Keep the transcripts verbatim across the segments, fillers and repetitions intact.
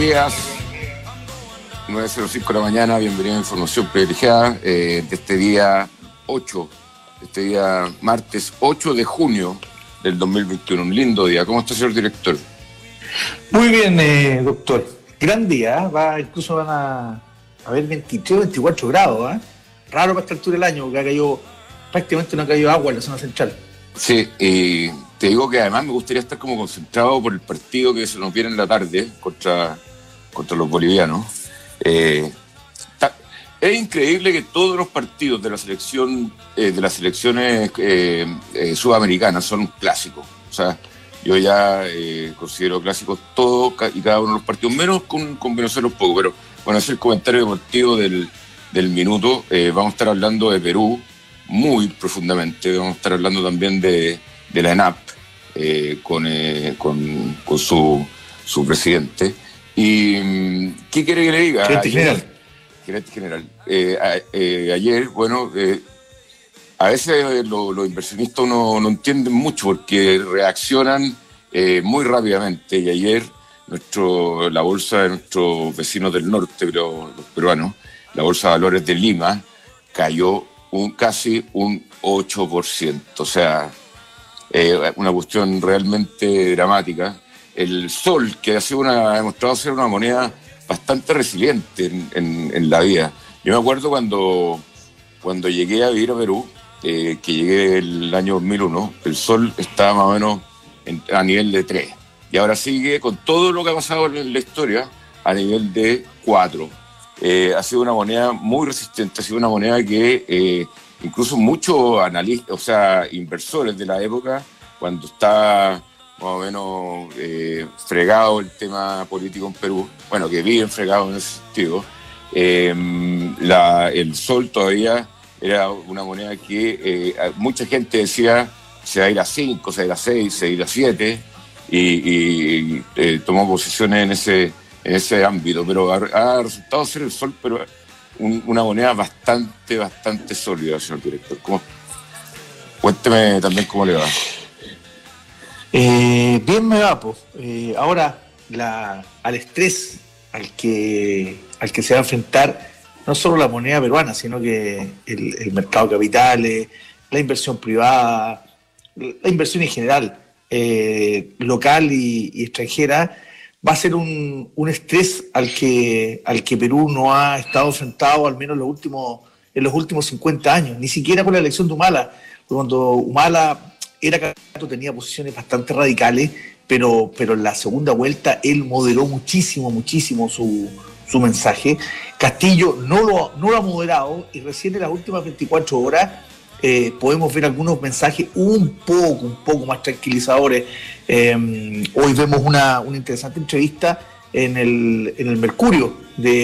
días, nueve cero cinco de la mañana, bienvenido a Información Privilegiada eh, de este día ocho, este día martes ocho de junio del dos mil veintiuno, un lindo día. ¿Cómo está, señor director? Muy bien, eh, doctor. Gran día, ¿eh? Va, incluso van a, a haber veintitrés, veinticuatro grados, ¿eh? Raro para esta altura del año, porque ha caído, prácticamente no ha caído agua en la zona central. Sí, y te digo que además me gustaría estar como concentrado por el partido que se nos viene en la tarde contra, contra los bolivianos. Eh, ta, es increíble que todos los partidos de la selección, eh, de las selecciones eh, eh, sudamericanas son clásicos. O sea, yo ya eh, considero clásicos todos y cada uno de los partidos, menos con, con Venezuela un poco, pero bueno, ese es el comentario deportivo del, del minuto. Eh, vamos a estar hablando de Perú muy profundamente, vamos a estar hablando también de, de la ENAP eh, con, eh, con, con su, su presidente. ¿Y qué quiere que le diga? Gerente general. Gerente general. Eh, a, eh, ayer, bueno, eh, a veces los lo inversionistas no, no entienden mucho porque reaccionan eh, muy rápidamente. Y ayer nuestro, la bolsa de nuestros vecinos del norte, pero, los peruanos, la bolsa de valores de Lima, cayó un, casi un ocho por ciento. O sea, eh, una cuestión realmente dramática. El sol, que ha, sido una, ha demostrado ser una moneda bastante resiliente en, en, en la vida. Yo me acuerdo cuando, cuando llegué a vivir a Perú, eh, que llegué el año dos mil uno, el sol estaba más o menos en, a nivel de tres. Y ahora sigue, con todo lo que ha pasado en la historia, a nivel de cuatro. Eh, ha sido una moneda muy resistente, ha sido una moneda que eh, incluso muchos analistas, o sea, inversores de la época, cuando está más o menos eh, fregado el tema político en Perú, bueno, que viven fregados en ese sentido, eh, la, el sol todavía era una moneda que eh, mucha gente decía se va a ir a cinco, se va a ir a seis, se va a ir a siete, y, y eh, tomó posiciones en ese en ese ámbito, pero ha, ha resultado ser el sol, pero un, una moneda bastante, bastante sólida, señor director. ¿Cómo? Cuénteme también cómo le va. Eh, bien me va, pues. Eh, ahora, la, al estrés al que, al que se va a enfrentar no solo la moneda peruana, sino que el, el mercado de capitales, la inversión privada, la inversión en general, eh, local y, y extranjera, va a ser un, un estrés al que, al que Perú no ha estado enfrentado al menos los últimos, en los últimos cincuenta años, ni siquiera con la elección de Humala. Cuando Humala era candidato tenía posiciones bastante radicales, pero, pero en la segunda vuelta él moderó muchísimo, muchísimo su, su mensaje. Castillo no lo, no lo ha moderado y recién en las últimas veinticuatro horas Eh, podemos ver algunos mensajes un poco, un poco más tranquilizadores. Eh, hoy vemos una, una interesante entrevista en el, en el Mercurio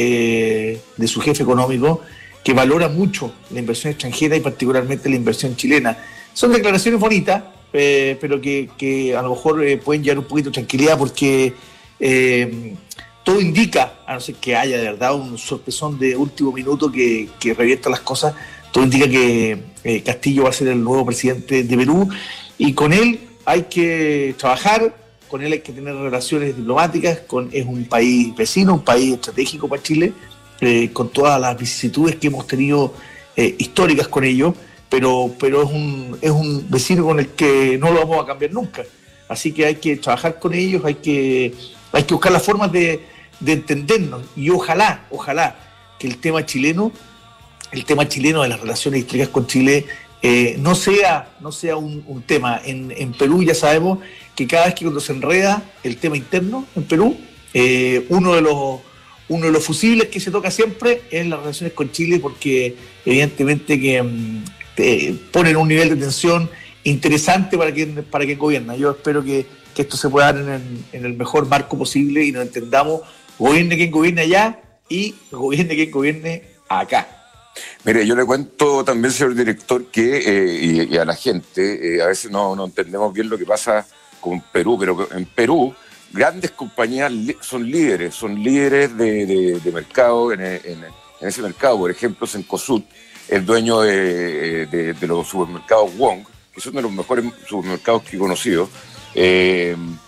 de, de su jefe económico, que valora mucho la inversión extranjera y particularmente la inversión chilena. Son declaraciones bonitas, eh, pero que, que a lo mejor eh, pueden llevar un poquito de tranquilidad porque eh, todo indica, a no ser que haya de verdad un sorpresón de último minuto que, que revierta las cosas, todo indica que eh, Castillo va a ser el nuevo presidente de Perú y con él hay que trabajar, con él hay que tener relaciones diplomáticas, con, es un país vecino, un país estratégico para Chile, eh, con todas las vicisitudes que hemos tenido eh, históricas con ellos, pero, pero es, un, es un vecino con el que no lo vamos a cambiar nunca. Así que hay que trabajar con ellos, hay que, hay que buscar las formas de, de entendernos y ojalá, ojalá que el tema chileno el tema chileno de las relaciones históricas con Chile eh, no sea, no sea un, un tema. En, en Perú ya sabemos que cada vez que cuando se enreda el tema interno en Perú, eh, uno de los uno de los fusibles que se toca siempre es las relaciones con Chile, porque evidentemente que eh, ponen un nivel de tensión interesante para quien, para quien gobierna. Yo espero que, que esto se pueda dar en el, en el mejor marco posible y nos entendamos, gobierne quien gobierne allá y gobierne quien gobierne acá. Mire, yo le cuento también, señor director, que eh, y, y a la gente, eh, a veces no, no entendemos bien lo que pasa con Perú, pero en Perú grandes compañías li- son líderes, son líderes de, de, de mercado, en, en, en ese mercado. Por ejemplo, Cencosud, el dueño de, de, de los supermercados Wong, que son de los mejores supermercados que he conocido, eh,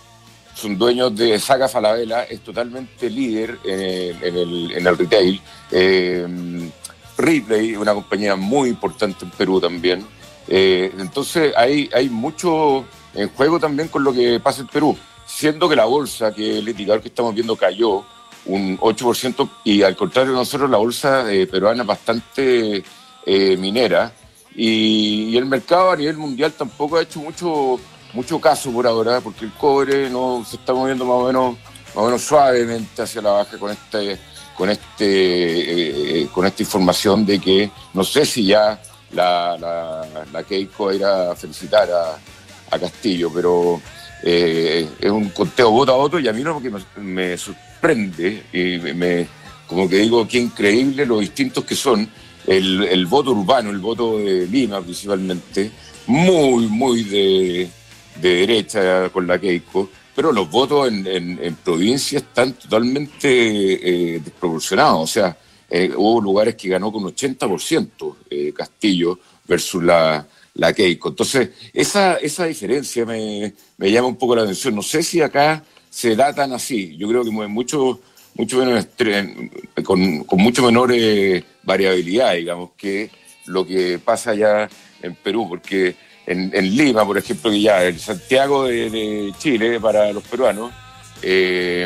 son dueños de Saga Falabella, es totalmente líder en, en, el, en el retail. Eh, Ripley, una compañía muy importante en Perú también. Eh, entonces hay, hay mucho en juego también con lo que pasa en Perú, siendo que la bolsa, que el indicador que estamos viendo cayó un ocho por ciento, y al contrario de nosotros la bolsa eh, peruana es bastante eh, minera, y, y el mercado a nivel mundial tampoco ha hecho mucho, mucho caso por ahora, porque el cobre no se está moviendo más o menos, más o menos suavemente hacia la baja con este, con este, eh, con esta información de que no sé si ya la, la, la Keiko va a ir a felicitar a, a Castillo, pero eh, es un conteo voto a voto, y a mí lo que me, me sorprende y me, me, como que digo, qué increíble lo distintos que son el, el voto urbano, el voto de Lima principalmente, muy, muy de, de derecha con la Keiko, pero los votos en, en, en provincia están totalmente eh, desproporcionados. O sea, eh, hubo lugares que ganó con ochenta por ciento eh, Castillo versus la, la Keiko. Entonces, esa, esa diferencia me, me llama un poco la atención. No sé si acá se da tan así. Yo creo que mucho, mucho menos con, con mucho menor eh, variabilidad, digamos, que lo que pasa allá en Perú, porque En, en Lima, por ejemplo, que ya el Santiago de, de Chile para los peruanos eh,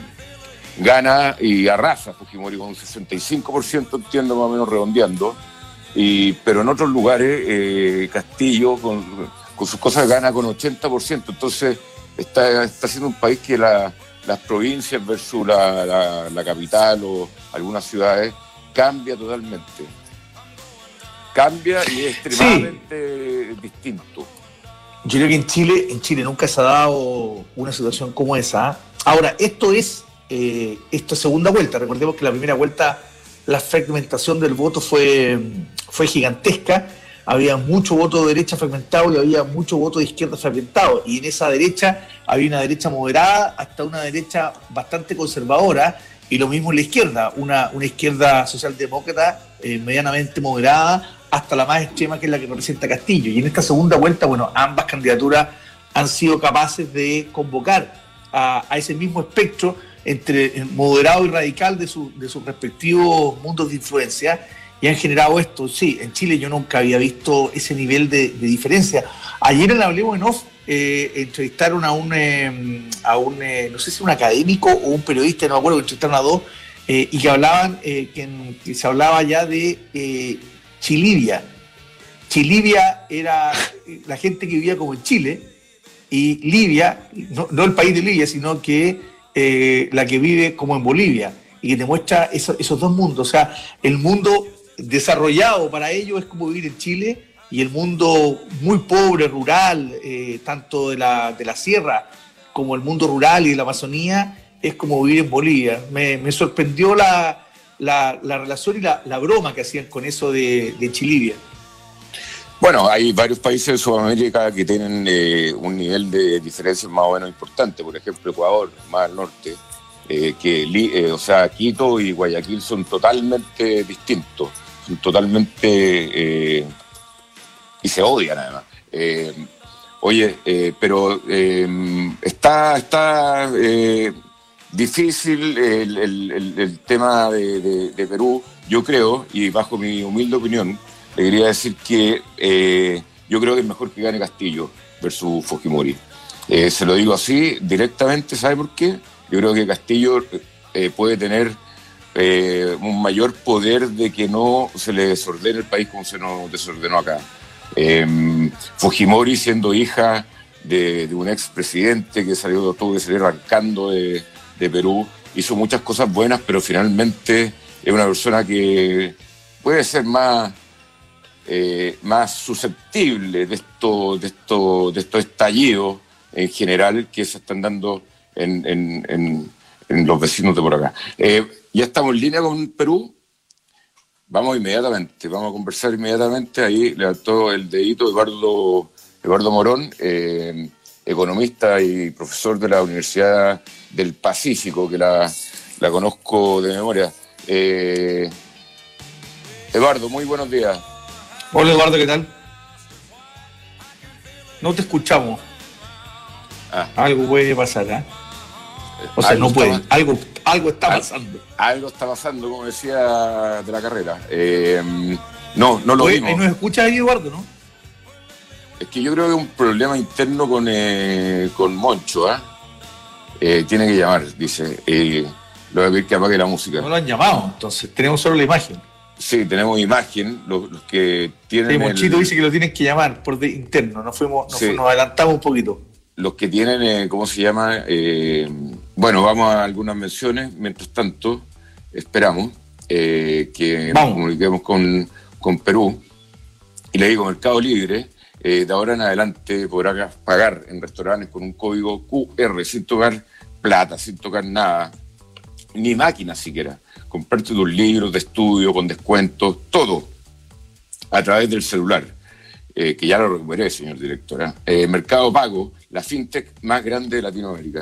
gana y arrasa Fujimori con un sesenta y cinco por ciento, entiendo, más o menos redondeando, y, pero en otros lugares eh, Castillo con, con sus cosas gana con ochenta por ciento. Entonces está, está siendo un país que la, las provincias versus la, la, la capital o algunas ciudades cambia totalmente. Cambia y es extremadamente sí. distinto. Yo creo que en Chile, en Chile nunca se ha dado una situación como esa. Ahora, esto es eh, esto es segunda vuelta. Recordemos que la primera vuelta la fragmentación del voto fue, fue gigantesca. Había mucho voto de derecha fragmentado y había mucho voto de izquierda fragmentado. Y en esa derecha había una derecha moderada hasta una derecha bastante conservadora. Y lo mismo en la izquierda, una, una izquierda socialdemócrata eh, medianamente moderada, hasta la más extrema, que es la que representa Castillo. Y en esta segunda vuelta, bueno, ambas candidaturas han sido capaces de convocar a, a ese mismo espectro entre moderado y radical de, su, de sus respectivos mundos de influencia, y han generado esto. Sí, en Chile yo nunca había visto ese nivel de, de diferencia. Ayer en Hablemos en Off eh, entrevistaron a un, eh, a un eh, no sé si un académico o un periodista, no me acuerdo, que entrevistaron a dos, eh, y que hablaban, eh, que, que se hablaba ya de eh, Chilivia. Chilivia era la gente que vivía como en Chile, y Libia, no, no el país de Libia, sino que eh, la que vive como en Bolivia, y que te muestra eso, esos dos mundos. O sea, el mundo desarrollado para ellos es como vivir en Chile, y el mundo muy pobre, rural, eh, tanto de la, de la sierra como el mundo rural y de la Amazonía, es como vivir en Bolivia. Me, me sorprendió la, la, la relación y la, la broma que hacían con eso de, de Chilivia. Bueno, hay varios países de Sudamérica que tienen eh, un nivel de diferencia más o menos importante. Por ejemplo, Ecuador, más al norte, eh, que eh, o sea, Quito y Guayaquil son totalmente distintos, son totalmente eh, y se odian además. Eh, oye, eh, pero eh, está está eh, difícil el, el, el, el tema de, de, de Perú, yo creo, y bajo mi humilde opinión, le quería decir que eh, yo creo que es mejor que gane Castillo versus Fujimori. Eh, se lo digo así directamente, ¿sabe por qué? Yo creo que Castillo eh, puede tener eh, un mayor poder de que no se le desordene el país como se nos desordenó acá. Eh, Fujimori, siendo hija de, de un expresidente que salió, tuvo que salir arrancando de, de Perú, hizo muchas cosas buenas, pero finalmente es una persona que puede ser más, eh, más susceptible de estos de esto, de esto estallidos en general que se están dando en, en, en, en los vecinos de por acá. Eh, ya estamos en línea con Perú. Vamos inmediatamente, vamos a conversar inmediatamente. Ahí levantó el dedito Eduardo, Eduardo Morón, eh, economista y profesor de la Universidad del Pacífico, que la, la conozco de memoria. Eh, Eduardo, muy buenos días. Hola Eduardo, ¿qué tal? No te escuchamos. Ah. Algo puede pasar, ¿eh? O sea, algo no puede, está, algo, algo está pasando. Algo está pasando, como decía, de la carrera. Eh, no, no lo Oye, vimos. ahí nos escucha ahí, Eduardo, ¿no? Es que yo creo que es un problema interno con, eh, con Moncho, ¿eh? Eh, tiene que llamar, dice. Eh, lo voy a pedir que apague la música. No lo han llamado, entonces tenemos solo la imagen. Sí, tenemos imagen, los, los que tienen. Sí, Monchito el... dice que lo tienen que llamar por de interno, nos fuimos, nos, sí. nos adelantamos un poquito. Los que tienen, eh, ¿cómo se llama? Eh, bueno, vamos a algunas menciones, mientras tanto, esperamos eh, que vamos. nos comuniquemos con, con Perú. Y le digo, Mercado Libre, eh, de ahora en adelante podrá pagar en restaurantes con un código Q R, sin tocar plata, sin tocar nada, ni máquina siquiera. Comprarte tus libros de estudio con descuentos, todo a través del celular, eh, que ya lo recuperé, señor director. ¿eh? Eh, Mercado Pago, la fintech más grande de Latinoamérica.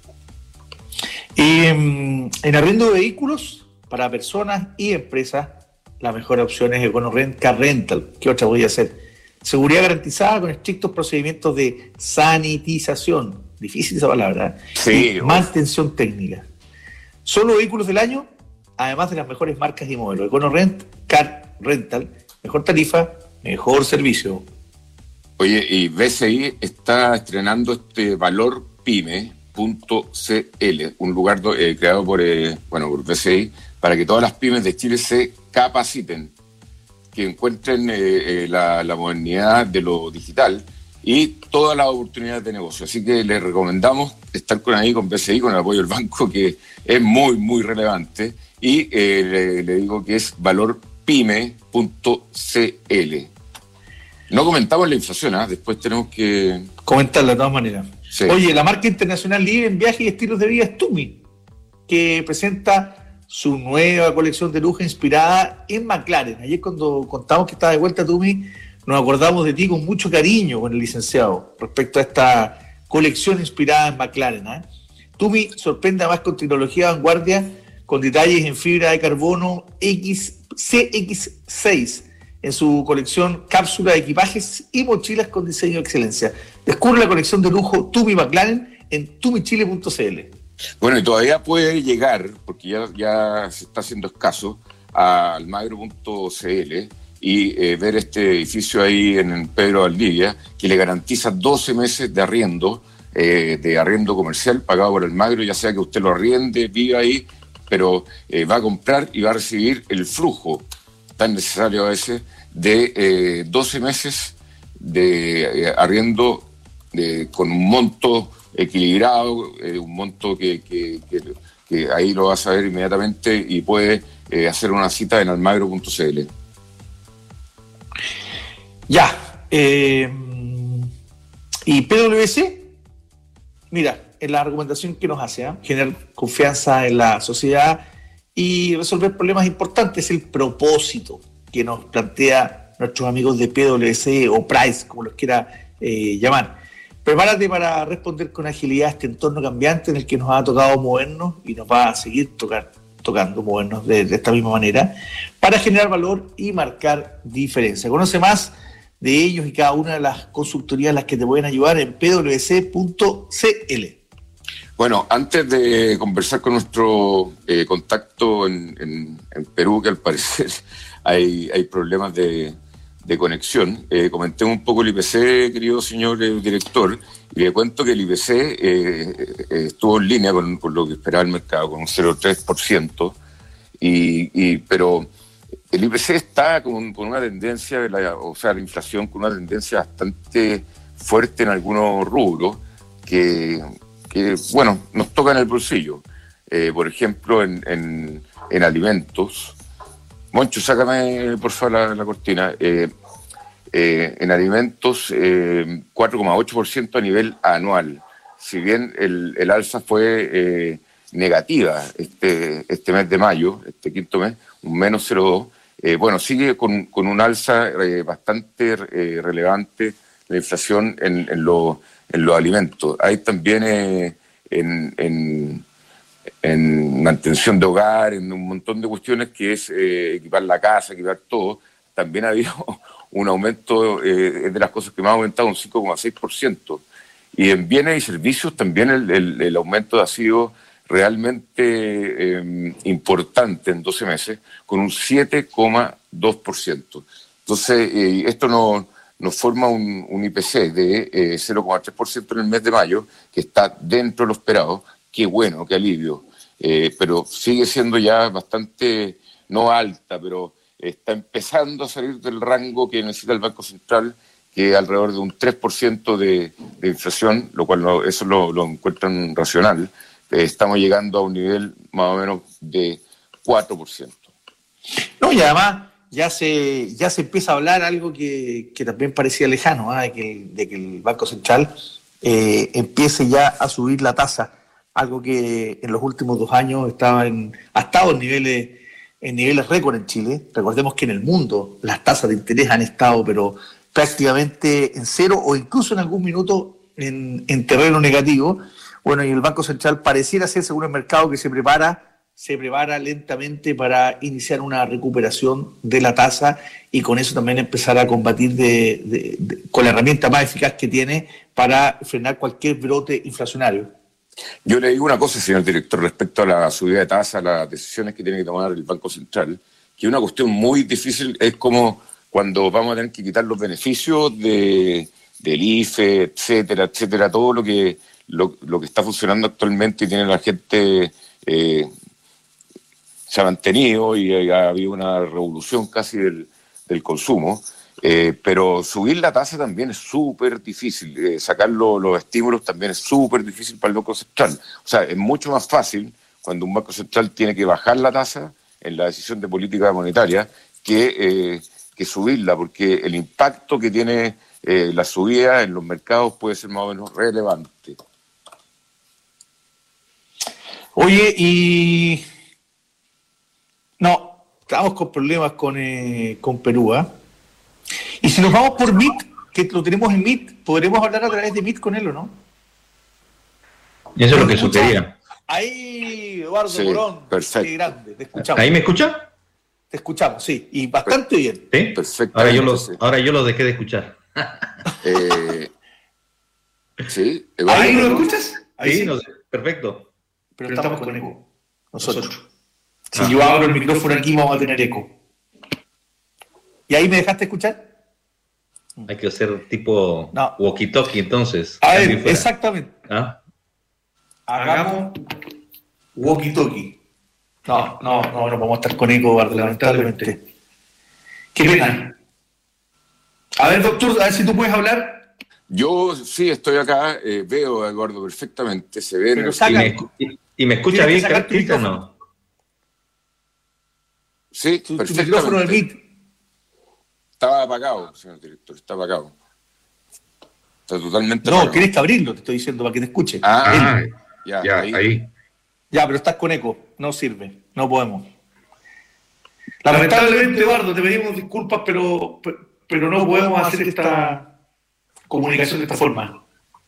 Y en, en arriendo de vehículos para personas y empresas, la mejor opción es EconoRent Car Rental. ¿Qué otra voy a hacer? Seguridad garantizada con estrictos procedimientos de sanitización. Difícil esa palabra. Sí. Y mantención técnica. Solo vehículos del año, además de las mejores marcas y modelos. EconoRent Car Rental, mejor tarifa, mejor servicio. Oye, y B C I está estrenando este valor pyme punto c l, un lugar eh, creado por, eh, bueno, por B C I, para que todas las pymes de Chile se capaciten, que encuentren eh, eh, la, la modernidad de lo digital y todas las oportunidades de negocio. Así que les recomendamos estar con ahí, con B C I, con el apoyo del banco, que es muy, muy relevante. Y eh, le, le digo que es valor pyme punto c l. No comentamos la inflación, ¿eh? Después tenemos que... comentarla de todas maneras. Sí. Oye, la marca internacional líder en viajes y estilos de vida es Tumi, que presenta su nueva colección de lujo inspirada en McLaren. Ayer cuando contamos que estaba de vuelta Tumi, nos acordamos de ti con mucho cariño con el licenciado respecto a esta colección inspirada en McLaren. ¿eh? Tumi sorprende además con tecnología de vanguardia, con detalles en fibra de carbono X, C X seis en su colección cápsula de equipajes y mochilas con diseño de excelencia. Descubre la colección de lujo Tumi McLaren en tumichile punto c l. Bueno, y todavía puede llegar, porque ya, ya se está haciendo escaso, a almagro punto c l y eh, ver este edificio ahí en Pedro Valdivia, que le garantiza doce meses de arriendo, eh, de arriendo comercial pagado por Almagro, ya sea que usted lo arriende, viva ahí, pero eh, va a comprar y va a recibir el flujo tan necesario a veces de eh, doce meses de eh, arriendo de, con un monto equilibrado, eh, un monto que, que, que, que ahí lo va a saber inmediatamente y puede eh, hacer una cita en almagro punto c l. Ya. Eh, ¿Y P W C? Mira, en la recomendación que nos hace, ¿eh? generar confianza en la sociedad y resolver problemas importantes, es el propósito que nos plantea nuestros amigos de P W C o Price, como los quiera eh, llamar. Prepárate para responder con agilidad a este entorno cambiante en el que nos ha tocado movernos y nos va a seguir tocar, tocando movernos de, de esta misma manera, para generar valor y marcar diferencia. Conoce más de ellos y cada una de las consultorías a las que te pueden ayudar en p w c punto c l. Bueno, antes de conversar con nuestro eh, contacto en, en, en Perú, que al parecer hay, hay problemas de, de conexión, eh, comentemos un poco el I P C, querido señor eh, director, y le cuento que el I P C eh, eh, estuvo en línea con, con lo que esperaba el mercado, con un cero coma tres por ciento, y, y, pero el I P C está con, con una tendencia, de la, o sea, la inflación con una tendencia bastante fuerte en algunos rubros, que... que, bueno, nos toca en el bolsillo. Eh, por ejemplo, en, en, en alimentos. Moncho, sácame, por favor, la, la cortina. Eh, eh, en alimentos, eh, cuatro coma ocho por ciento a nivel anual. Si bien el, el alza fue eh, negativa este, este mes de mayo, este quinto mes, un menos cero coma dos, eh, bueno, sigue con, con un alza eh, bastante eh, relevante la inflación en, en los en los alimentos. Hay también eh, en, en, en mantención de hogar, en un montón de cuestiones que es eh, equipar la casa, equipar todo. También ha habido un aumento, eh, es de las cosas que más ha aumentado, un cinco coma seis por ciento. Y en bienes y servicios también el, el, el aumento ha sido realmente eh, importante en doce meses, con un siete coma dos por ciento. Entonces, eh, esto nos no forma un, un I P C de eh, cero coma tres por ciento en el mes de mayo, que está dentro de lo esperado. Qué bueno, qué alivio. Eh, pero sigue siendo ya bastante, no alta, pero está empezando a salir del rango que necesita el Banco Central, que es alrededor de un tres por ciento de, de inflación, lo cual no, eso lo, lo encuentran racional. Eh, estamos llegando a un nivel más o menos de cuatro por ciento. No, y además ya se ya se empieza a hablar algo que, que también parecía lejano, ¿eh? de, que, de que el Banco Central eh, empiece ya a subir la tasa, algo que en los últimos dos años estaba en, ha estado en niveles en niveles récord en Chile. Recordemos que en el mundo las tasas de interés han estado pero prácticamente en cero o incluso en algún minuto en, en terreno negativo. Bueno, y el Banco Central pareciera ser, según el mercado, que se prepara se prepara lentamente para iniciar una recuperación de la tasa y con eso también empezar a combatir de, de, de, con la herramienta más eficaz que tiene para frenar cualquier brote inflacionario. Yo le digo una cosa, señor director, respecto a la subida de tasa, las decisiones que tiene que tomar el Banco Central, que una cuestión muy difícil es como cuando vamos a tener que quitar los beneficios de, del I F E, etcétera, etcétera, todo lo que, lo, lo que está funcionando actualmente y tiene la gente... Eh, se ha mantenido y ha habido una revolución casi del, del consumo, eh, pero subir la tasa también es súper difícil, eh, sacar lo, los estímulos también es súper difícil para el Banco Central. O sea, es mucho más fácil cuando un Banco Central tiene que bajar la tasa en la decisión de política monetaria que, eh, que subirla, porque el impacto que tiene eh, la subida en los mercados puede ser más o menos relevante. Oye, y... No, estamos con problemas con, eh, con Perú, ¿eh? Y si nos vamos por Meet, que lo tenemos en Meet, ¿podremos hablar a través de Meet con él o no? Y eso es lo que sugería. Ahí, Eduardo Sí, Morón, perfecto. qué grande, te escuchamos. ¿Ahí me escucha? Te escuchamos, sí, y bastante bien. ¿Sí? Perfecto. Ahora yo, lo, ahora yo lo dejé de escuchar. Eh, ¿Sí? ¿Ahí lo escuchas? Ahí sí, sí. No, perfecto. Pero, Pero estamos con eco, nosotros. nosotros. Si ah. yo abro el micrófono aquí vamos a tener eco. ¿Y ahí me dejaste escuchar? Hay que hacer tipo no. walkie-talkie entonces. A ver, exactamente. ¿Ah? Hagamos walkie-talkie. No, no, no, no vamos a estar con eco, lamentablemente. Qué pena. A ver, doctor, a ver si tú puedes hablar. Yo sí estoy acá, eh, veo a Eduardo perfectamente, se ve. Pero saca, y, me, y, y me escucha bien, Cristian, ¿no? Sí, tu, perfectamente. Tu micrófono del Meet. Estaba apagado, señor director, está apagado. Está totalmente no, apagado. No, tienes que abrirlo, te estoy diciendo, para que te escuche. Ah, ah ya, ya ahí. ahí. Ya, pero estás con eco, no sirve, no podemos. Lamentablemente, Eduardo, te pedimos disculpas, pero, pero no podemos hacer esta comunicación de esta forma.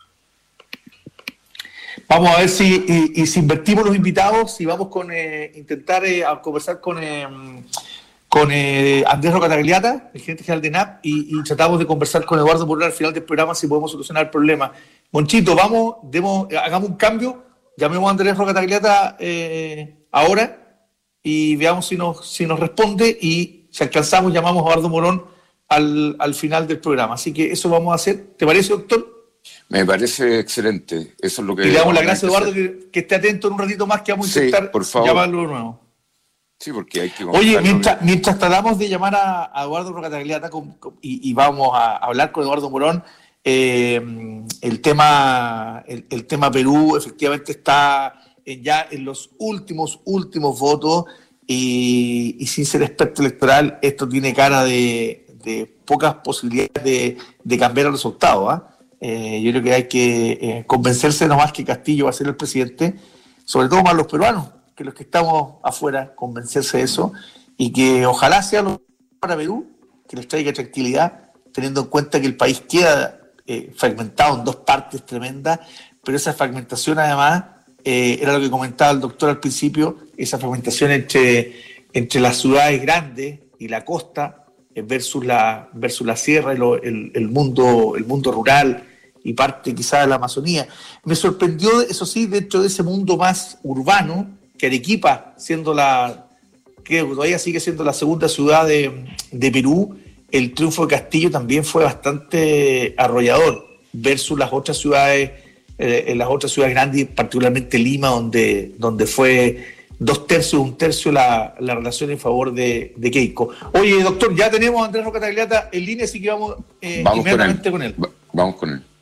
Vamos a ver si, y, y si invertimos los invitados, si vamos con eh, intentar eh, a conversar con, eh, con eh, Andrés Rocatagliata, el gerente general de N A P, y, y tratamos de conversar con Eduardo Morón al final del programa si podemos solucionar el problema. Monchito, vamos, demos, hagamos un cambio, llamemos a Andrés Rocatagliata eh, ahora y veamos si nos, si nos responde, y si alcanzamos llamamos a Eduardo Morón al, al final del programa. Así que eso vamos a hacer. ¿Te parece, doctor? Me parece excelente, eso es lo que... Y le damos las gracias a Eduardo, que, que esté atento en un ratito más, que vamos a intentar sí, por favor. llamarlo de nuevo. Sí, porque hay que... Oye, mientras, mientras tratamos de llamar a, a Eduardo Rocatagliata y, y vamos a hablar con Eduardo Morón, eh, el tema el, el tema Perú efectivamente está en, ya en los últimos, últimos votos, y, y sin ser experto electoral, esto tiene cara de, de pocas posibilidades de, de cambiar el resultado, ¿eh? Eh, yo creo que hay que eh, convencerse nomás que Castillo va a ser el presidente, sobre todo más los peruanos, que los que estamos afuera, convencerse de eso, y que ojalá sea lo para Perú, que les traiga tranquilidad, teniendo en cuenta que el país queda eh, fragmentado en dos partes tremendas, pero esa fragmentación además, eh, era lo que comentaba el doctor al principio, esa fragmentación entre, entre las ciudades grandes y la costa versus la, versus la sierra y lo, el, el, mundo, el mundo rural y parte quizás de la Amazonía. Me sorprendió, eso sí, dentro de ese mundo más urbano, que Arequipa, siendo la, creo que todavía sigue siendo la segunda ciudad de, de Perú, el triunfo de Castillo también fue bastante arrollador, versus las otras ciudades, eh, en las otras ciudades grandes, particularmente Lima, donde, donde fue dos tercios, un tercio la, la relación en favor de, de Keiko. Oye, doctor, ya tenemos a Andrés Roca Tagliata en línea, así que vamos, eh, vamos inmediatamente con él. con él. Vamos con él.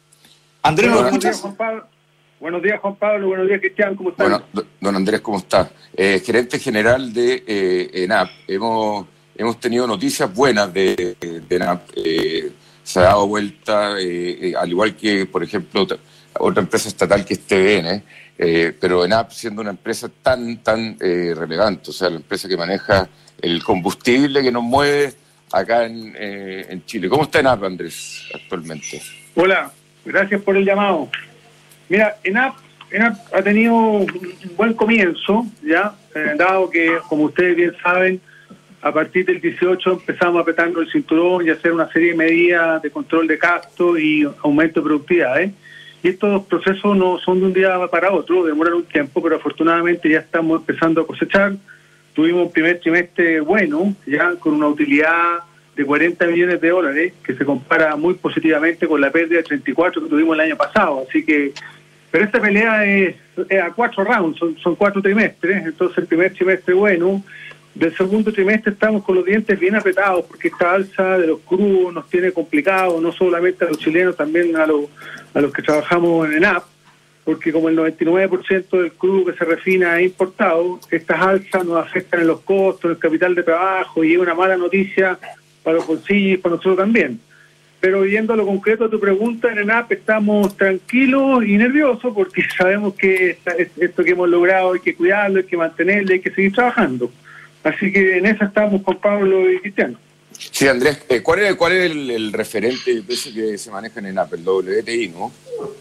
Andrés, ¿nos buenos días, escuchas? Juan Pablo. Buenos días, Juan Pablo. Buenos días, Cristian. ¿Cómo están? Bueno, don Andrés, ¿cómo está? Eh, gerente general de eh, ENAP. Hemos, hemos tenido noticias buenas de, de ENAP. Eh, se ha dado vuelta, eh, eh, al igual que, por ejemplo, otra, otra empresa estatal que es T V N, eh, pero ENAP siendo una empresa tan, tan eh, relevante, o sea, la empresa que maneja el combustible que nos mueve acá en, eh, en Chile. ¿Cómo está ENAP, Andrés, actualmente? Hola, gracias por el llamado. Mira, ENAP, ENAP ha tenido un buen comienzo, ya, eh, dado que, como ustedes bien saben, a partir del dieciocho empezamos apretando el cinturón y hacer una serie de medidas de control de gasto y aumento de productividades. Y estos procesos no son de un día para otro, demoran un tiempo, pero afortunadamente ya estamos empezando a cosechar. Tuvimos un primer trimestre bueno, ya con una utilidad de cuarenta millones de dólares, que se compara muy positivamente con la pérdida de treinta y cuatro que tuvimos el año pasado. Así que, pero esta pelea es, es a cuatro rounds, son, son cuatro trimestres, entonces el primer trimestre bueno. Del segundo trimestre estamos con los dientes bien apretados porque esta alza de los crudos nos tiene complicado, no solamente a los chilenos, también a los, a los que trabajamos en ENAP, porque como el noventa y nueve por ciento del crudo que se refina es importado, estas alzas nos afectan en los costos, en el capital de trabajo, y es una mala noticia para los bolsillos y para nosotros también. Pero yendo a lo concreto de tu pregunta, en ENAP estamos tranquilos y nerviosos porque sabemos que esto que hemos logrado hay que cuidarlo, hay que mantenerlo, hay que seguir trabajando. Así que en eso estamos con Pablo y Cristiano. Sí, Andrés, eh, ¿cuál es, cuál es el, el referente de precio que se maneja en ENAP? El W T I, ¿no?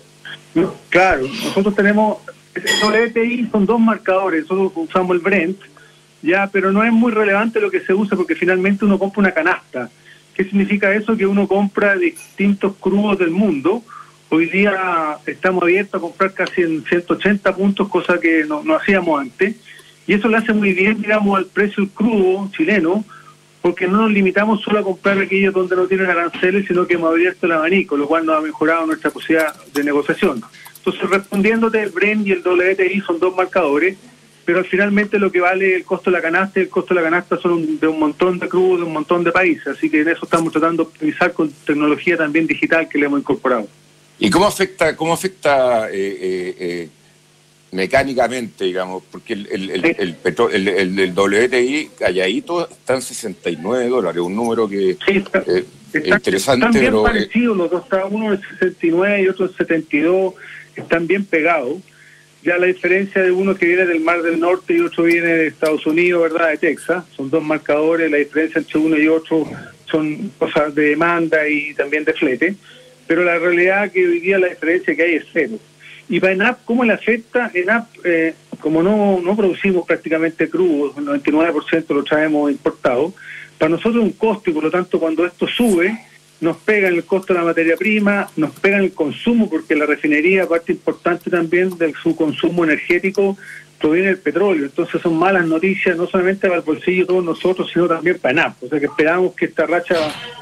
No, claro, nosotros tenemos, el W T I son dos marcadores, nosotros usamos el Brent, ya, pero no es muy relevante lo que se usa porque finalmente uno compra una canasta. ¿Qué significa eso? Que uno compra distintos crudos del mundo. Hoy día estamos abiertos a comprar casi en ciento ochenta puntos, cosa que no, no hacíamos antes. Y eso le hace muy bien, digamos, al precio del crudo chileno, porque no nos limitamos solo a comprar aquellos donde no tienen aranceles, sino que hemos abierto el abanico, lo cual nos ha mejorado nuestra posibilidad de negociación. Entonces, respondiéndote, el Brent y el W T I son dos marcadores, pero finalmente lo que vale el costo de la canasta y el costo de la canasta son un, de un montón de crudo de un montón de países. Así que en eso estamos tratando de optimizar con tecnología también digital que le hemos incorporado. ¿Y cómo afecta, cómo afecta eh, eh, eh, mecánicamente, digamos? Porque el, el, el, el, petro, el, el, el W T I calladito está en sesenta y nueve dólares, un número que sí, está, eh, está, interesante. Están bien pero, parecidos los dos, está uno en sesenta y nueve y otro en setenta y dos, están bien pegados. Ya la diferencia de uno que viene del Mar del Norte y otro viene de Estados Unidos, ¿verdad?, de Texas, son dos marcadores, la diferencia entre uno y otro son cosas de demanda y también de flete, pero la realidad es que hoy día la diferencia que hay es cero. Y para ENAP, ¿cómo le afecta? ENAP, eh, como no, no producimos prácticamente crudo, el noventa y nueve por ciento lo traemos importado, para nosotros es un costo y por lo tanto cuando esto sube, nos pega en el costo de la materia prima, nos pega en el consumo, porque la refinería, parte importante también de su consumo energético, proviene del petróleo. Entonces son malas noticias, no solamente para el bolsillo de todos nosotros, sino también para ENAP. O sea que esperamos que esta racha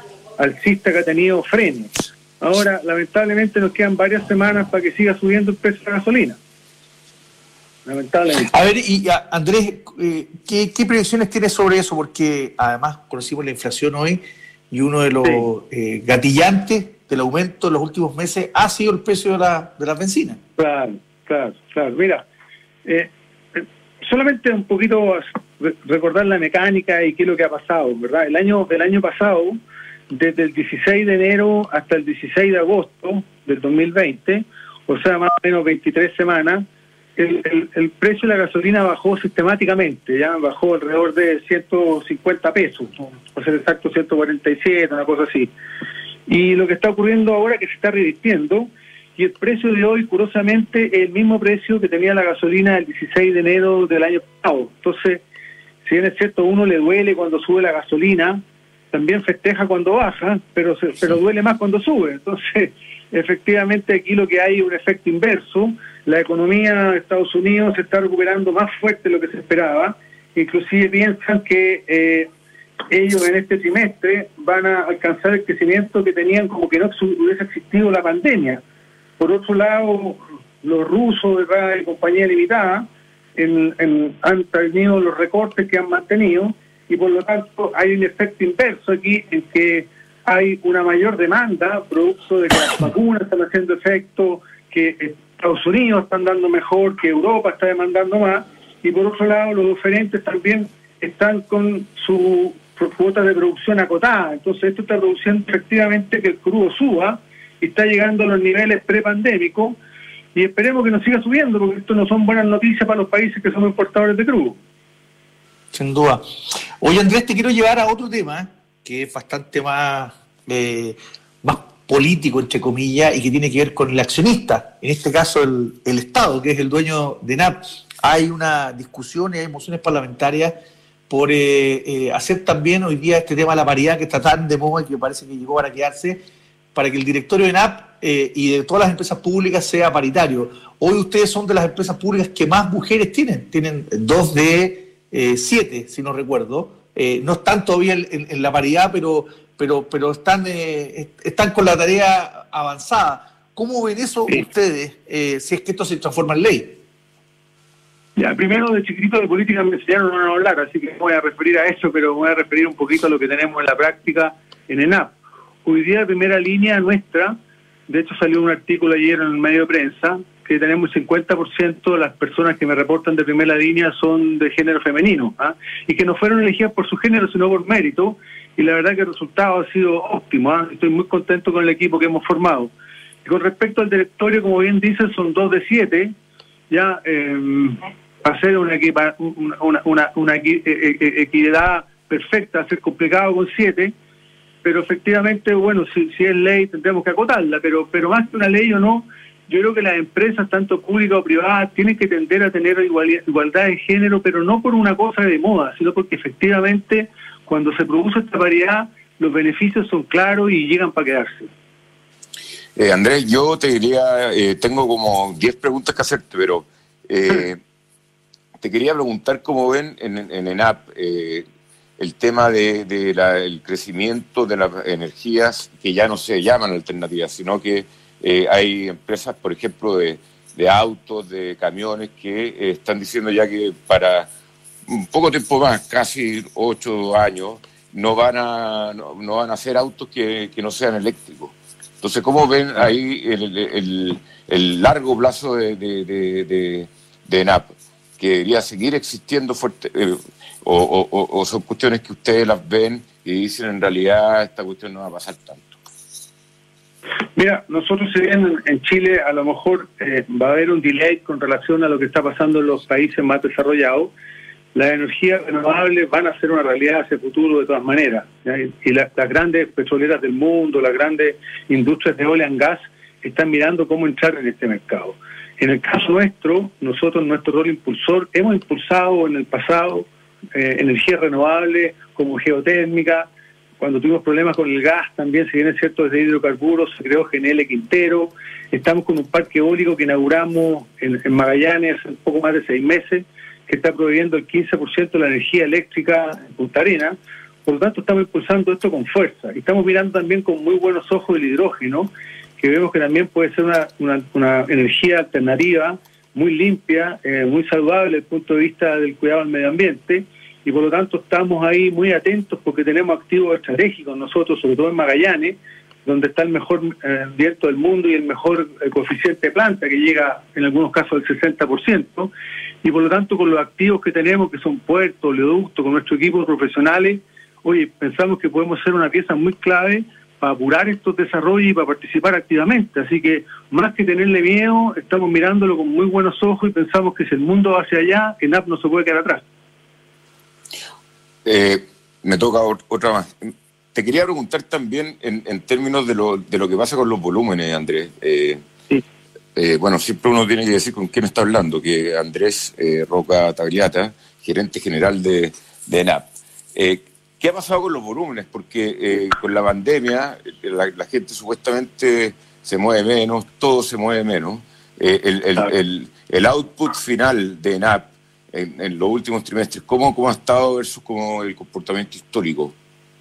alcista que ha tenido frene. Ahora, lamentablemente, nos quedan varias semanas para que siga subiendo el precio de la gasolina. Lamentablemente. A ver, y a, Andrés, eh, ¿qué, ¿qué previsiones tienes sobre eso? Porque además conocimos la inflación hoy, y uno de los sí. eh, gatillantes del aumento en los últimos meses ha sido el precio de la, de las bencinas. Claro, claro, claro. Mira, eh, solamente un poquito recordar la mecánica y qué es lo que ha pasado, ¿verdad? El año, el año pasado, desde el dieciséis de enero hasta el dieciséis de agosto del dos mil veinte, o sea, más o menos veintitrés semanas, El, el, el precio de la gasolina bajó sistemáticamente, ya bajó alrededor de ciento cincuenta pesos, por ser exacto ciento cuarenta y siete, una cosa así. Y lo que está ocurriendo ahora es que se está revirtiendo, y el precio de hoy, curiosamente, es el mismo precio que tenía la gasolina el dieciséis de enero del año pasado. Entonces, si bien es cierto, a uno le duele cuando sube la gasolina, también festeja cuando baja, pero se, pero duele más cuando sube. Entonces, efectivamente aquí lo que hay es un efecto inverso. La economía de Estados Unidos se está recuperando más fuerte de lo que se esperaba. Inclusive piensan que eh, ellos en este trimestre van a alcanzar el crecimiento que tenían como que no hubiese existido la pandemia. Por otro lado, los rusos, ¿verdad?, de compañía limitada, en, en, han tenido los recortes que han mantenido, y por lo tanto hay un efecto inverso aquí en que hay una mayor demanda, producto de que las vacunas están haciendo efecto, que Estados Unidos están dando mejor, que Europa está demandando más, y por otro lado los oferentes también están con su cuotas de producción acotada. Entonces esto está produciendo efectivamente que el crudo suba y está llegando a los niveles prepandémicos, y esperemos que nos siga subiendo, porque esto no son buenas noticias para los países que somos importadores de crudo. Sin duda. Oye, Andrés, te quiero llevar a otro tema que es bastante más, eh, más político, entre comillas, y que tiene que ver con el accionista, en este caso el, el Estado, que es el dueño de ENAP. Hay una discusión y hay mociones parlamentarias por eh, eh, hacer también hoy día este tema de la paridad, que está tan de moda y que parece que llegó para quedarse, para que el directorio de ENAP eh, y de todas las empresas públicas sea paritario. Hoy ustedes son de las empresas públicas que más mujeres tienen, tienen dos de Eh, siete, si no recuerdo, eh, no están todavía en, en, en la paridad, pero pero pero están eh, están con la tarea avanzada. ¿Cómo ven eso sí. ustedes, eh, si es que esto se transforma en ley? Ya, primero, de chiquitito de política me enseñaron a no hablar, así que me voy a referir a eso, pero me voy a referir un poquito a lo que tenemos en la práctica en ENAP. Hoy día, primera línea nuestra, de hecho salió un artículo ayer en el medio de prensa, que tenemos cincuenta por ciento de las personas que me reportan de primera línea son de género femenino, ¿ah? Y que no fueron elegidas por su género, sino por mérito, y la verdad que el resultado ha sido óptimo, ¿ah? Estoy muy contento con el equipo que hemos formado. Y con respecto al directorio, como bien dicen, son dos de siete, ya eh, hacer una, equipa, una, una, una, una equidad perfecta, hacer complicado con siete, pero efectivamente, bueno, si, si es ley tendremos que acotarla, pero, pero más que una ley o no, yo creo que las empresas, tanto públicas o privadas, tienen que tender a tener igualdad, igualdad de género, pero no por una cosa de moda, sino porque efectivamente cuando se produce esta paridad, los beneficios son claros y llegan para quedarse. Eh, Andrés, yo te diría, eh, tengo como diez preguntas que hacerte, pero eh, te quería preguntar cómo ven en, en ENAP eh, el tema de, de la, el crecimiento de las energías que ya no se llaman alternativas, sino que Eh, hay empresas, por ejemplo, de, de autos, de camiones, que eh, están diciendo ya que para un poco tiempo más, casi ocho años, no van a no, no van a hacer autos que, que no sean eléctricos. Entonces, ¿cómo ven ahí el, el, el largo plazo de, de, de, de, de ENAP? ¿Que debería seguir existiendo fuerte, eh, o, o, o son cuestiones que ustedes las ven y dicen en realidad esta cuestión no va a pasar tanto? Mira, nosotros si bien en Chile a lo mejor eh, va a haber un delay con relación a lo que está pasando en los países más desarrollados, las energías renovables van a ser una realidad hacia el futuro de todas maneras, ¿ya? Y la, las grandes petroleras del mundo, las grandes industrias de oil and gas están mirando cómo entrar en este mercado. En el caso nuestro, nosotros, nuestro rol impulsor, hemos impulsado en el pasado eh, energías renovables como geotérmica. Cuando tuvimos problemas con el gas, también, si bien es cierto, desde hidrocarburos, se creó G N L Quintero. Estamos con un parque eólico que inauguramos en, en Magallanes hace un poco más de seis meses, que está proveyendo el quince por ciento de la energía eléctrica en Punta Arenas. Por lo tanto, estamos impulsando esto con fuerza. Y estamos mirando también con muy buenos ojos el hidrógeno, que vemos que también puede ser una, una, una energía alternativa, muy limpia, eh, muy saludable desde el punto de vista del cuidado del medio ambiente. Y por lo tanto estamos ahí muy atentos porque tenemos activos estratégicos nosotros, sobre todo en Magallanes, donde está el mejor eh, viento del mundo y el mejor eh, coeficiente de planta, que llega en algunos casos al sesenta por ciento. Y por lo tanto con los activos que tenemos, que son puertos, oleoductos, con nuestro equipo de profesionales, oye, pensamos que podemos ser una pieza muy clave para apurar estos desarrollos y para participar activamente. Así que más que tenerle miedo, estamos mirándolo con muy buenos ojos y pensamos que si el mundo va hacia allá, ENAP no se puede quedar atrás. Eh, me toca otra más. Te quería preguntar también en, en términos de lo, de lo que pasa con los volúmenes, Andrés. Eh, sí. eh, bueno, siempre uno tiene que decir con quién está hablando, que Andrés eh, Roca Tagliata, gerente general de, de ENAP. Eh, ¿qué ha pasado con los volúmenes? Porque eh, con la pandemia la, la gente supuestamente se mueve menos, todo se mueve menos. Eh, el, el, el, el output final de ENAP en, en los últimos trimestres, ¿cómo, cómo ha estado versus como el comportamiento histórico?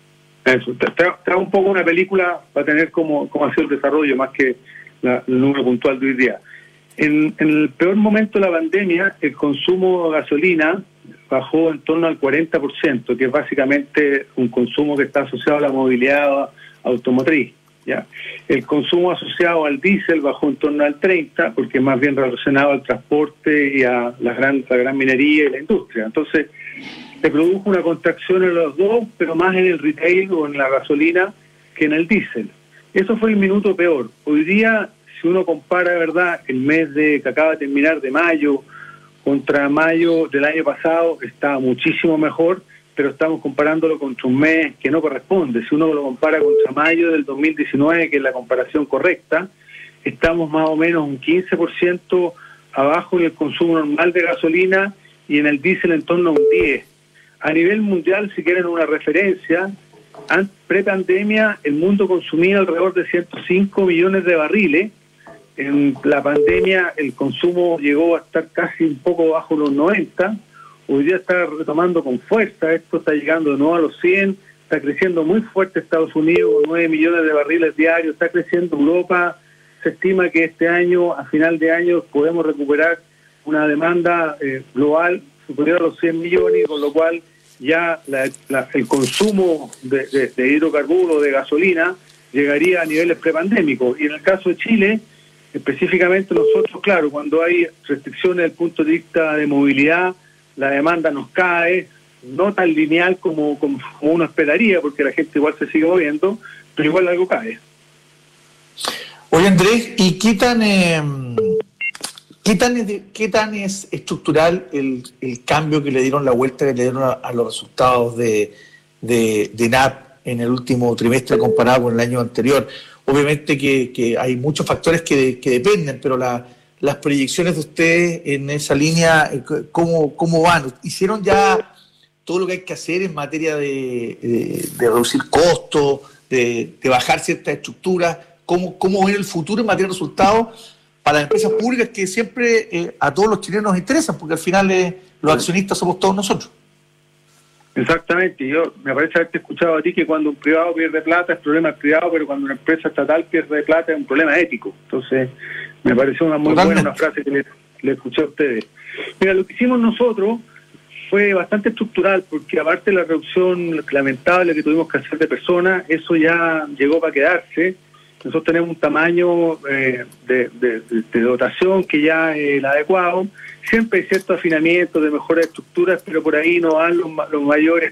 Eso, trae un poco una película para tener cómo, cómo ha sido el desarrollo, más que la, el número puntual de hoy día. En, en el peor momento de la pandemia, el consumo de gasolina bajó en torno al cuarenta por ciento, que es básicamente un consumo que está asociado a la movilidad automotriz. ¿ya? El consumo asociado al diésel bajó en torno al treinta por ciento, porque es más bien relacionado al transporte y a la gran, la gran minería y la industria. Entonces, se produjo una contracción en los dos, pero más en el retail o en la gasolina que en el diésel. Eso fue el minuto peor. Hoy día, si uno compara, ¿verdad?, el mes de que acaba de terminar de mayo contra mayo del año pasado, está muchísimo mejor, pero estamos comparándolo contra un mes que no corresponde. Si uno lo compara contra mayo del dos mil diecinueve, que es la comparación correcta, estamos más o menos un quince por ciento abajo en el consumo normal de gasolina y en el diésel en torno a un diez por ciento. A nivel mundial, si quieren una referencia, pre-pandemia el mundo consumía alrededor de ciento cinco millones de barriles. En la pandemia el consumo llegó a estar casi un poco bajo los noventa. Hoy día está retomando con fuerza, esto está llegando de nuevo a los cien, está creciendo muy fuerte Estados Unidos, con nueve millones de barriles diarios, está creciendo Europa. Se estima que este año, a final de año, podemos recuperar una demanda eh, global superior a los cien millones, con lo cual ya la, la, el consumo de, de, de hidrocarburos, de gasolina, llegaría a niveles prepandémicos. Y en el caso de Chile, específicamente nosotros, claro, cuando hay restricciones desde el punto de vista de movilidad, la demanda nos cae, no tan lineal como, como, como uno esperaría, porque la gente igual se sigue moviendo, pero igual algo cae. Oye, Andrés, ¿y qué tan... Eh... ¿Qué tan, ¿Qué tan es estructural el, el cambio que le dieron, la vuelta que le dieron a, a los resultados de, de, de ENAP en el último trimestre comparado con el año anterior? Obviamente que, que hay muchos factores que, que dependen, pero la, las proyecciones de ustedes en esa línea, ¿cómo, cómo van? ¿Hicieron ya todo lo que hay que hacer en materia de, de, de reducir costos, de, de bajar ciertas estructuras? ¿Cómo, cómo ven el futuro en materia de resultados para las empresas públicas que siempre eh, a todos los chilenos nos interesan, porque al final eh, los accionistas somos todos nosotros? Exactamente, yo me parece haberte escuchado a ti que cuando un privado pierde plata es problema privado, pero cuando una empresa estatal pierde plata es un problema ético. Entonces, me pareció una muy Totalmente. buena una frase que le, le escuché a ustedes. Mira, lo que hicimos nosotros fue bastante estructural, porque aparte de la reducción lamentable que tuvimos que hacer de personas, eso ya llegó para quedarse. Nosotros tenemos un tamaño eh, de, de, de dotación que ya es el adecuado. Siempre hay ciertos afinamientos de mejora de estructuras, pero por ahí no van los, los mayores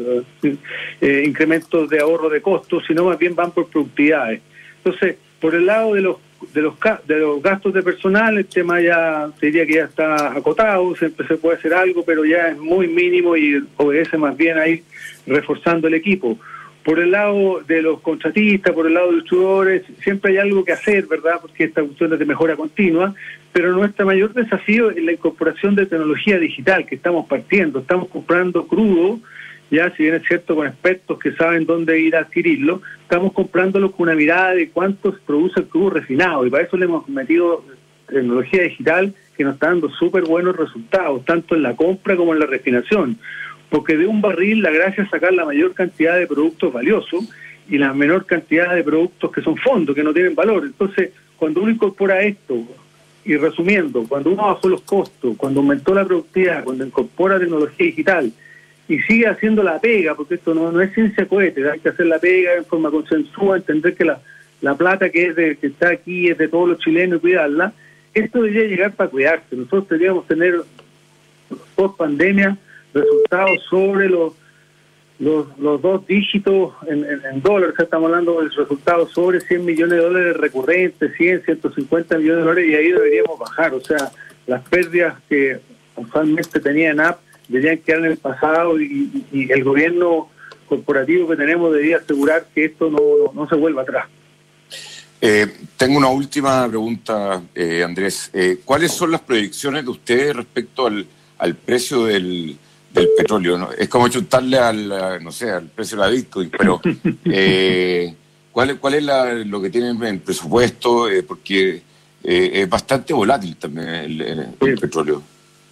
eh, incrementos de ahorro de costos, sino más bien van por productividades. Entonces, por el lado de los de los de los gastos de personal, el tema ya te diría que ya está acotado, siempre se puede hacer algo, pero ya es muy mínimo y obedece más bien a ir reforzando el equipo. Por el lado de los contratistas, por el lado de los distribuidores, siempre hay algo que hacer, ¿verdad? Porque esta cuestión es de mejora continua, pero nuestro mayor desafío es la incorporación de tecnología digital que estamos partiendo. Estamos comprando crudo, ya si bien es cierto con expertos que saben dónde ir a adquirirlo, estamos comprándolo con una mirada de cuánto se produce el crudo refinado, y para eso le hemos metido tecnología digital que nos está dando súper buenos resultados, tanto en la compra como en la refinación. Porque de un barril la gracia es sacar la mayor cantidad de productos valiosos y la menor cantidad de productos que son fondos, que no tienen valor. Entonces, cuando uno incorpora esto, y resumiendo, cuando uno bajó los costos, cuando aumentó la productividad, cuando incorpora tecnología digital y sigue haciendo la pega, porque esto no, no es ciencia cohete, hay que hacer la pega en forma consensuada, entender que la, la plata que, es de, que está aquí es de todos los chilenos y cuidarla, esto debería llegar para cuidarse. Nosotros deberíamos tener, post pandemia, resultados sobre los los, los dos dígitos en, en, en dólares. Estamos hablando de resultados sobre cien millones de dólares recurrentes, cien, ciento cincuenta millones de dólares, y ahí deberíamos bajar. O sea, las pérdidas que usualmente tenía ENAP deberían quedar en el pasado, y, y, y el gobierno corporativo que tenemos debería asegurar que esto no, no, no se vuelva atrás. Eh, tengo una última pregunta, eh, Andrés. Eh, ¿Cuáles son las proyecciones de ustedes respecto al, al precio del del petróleo, ¿no? Es como chutarle al, no sé, al precio de la Bitcoin, pero eh, ¿cuál, cuál es la, lo que tienen en presupuesto? Eh, porque eh, es bastante volátil también el, el, el sí. petróleo.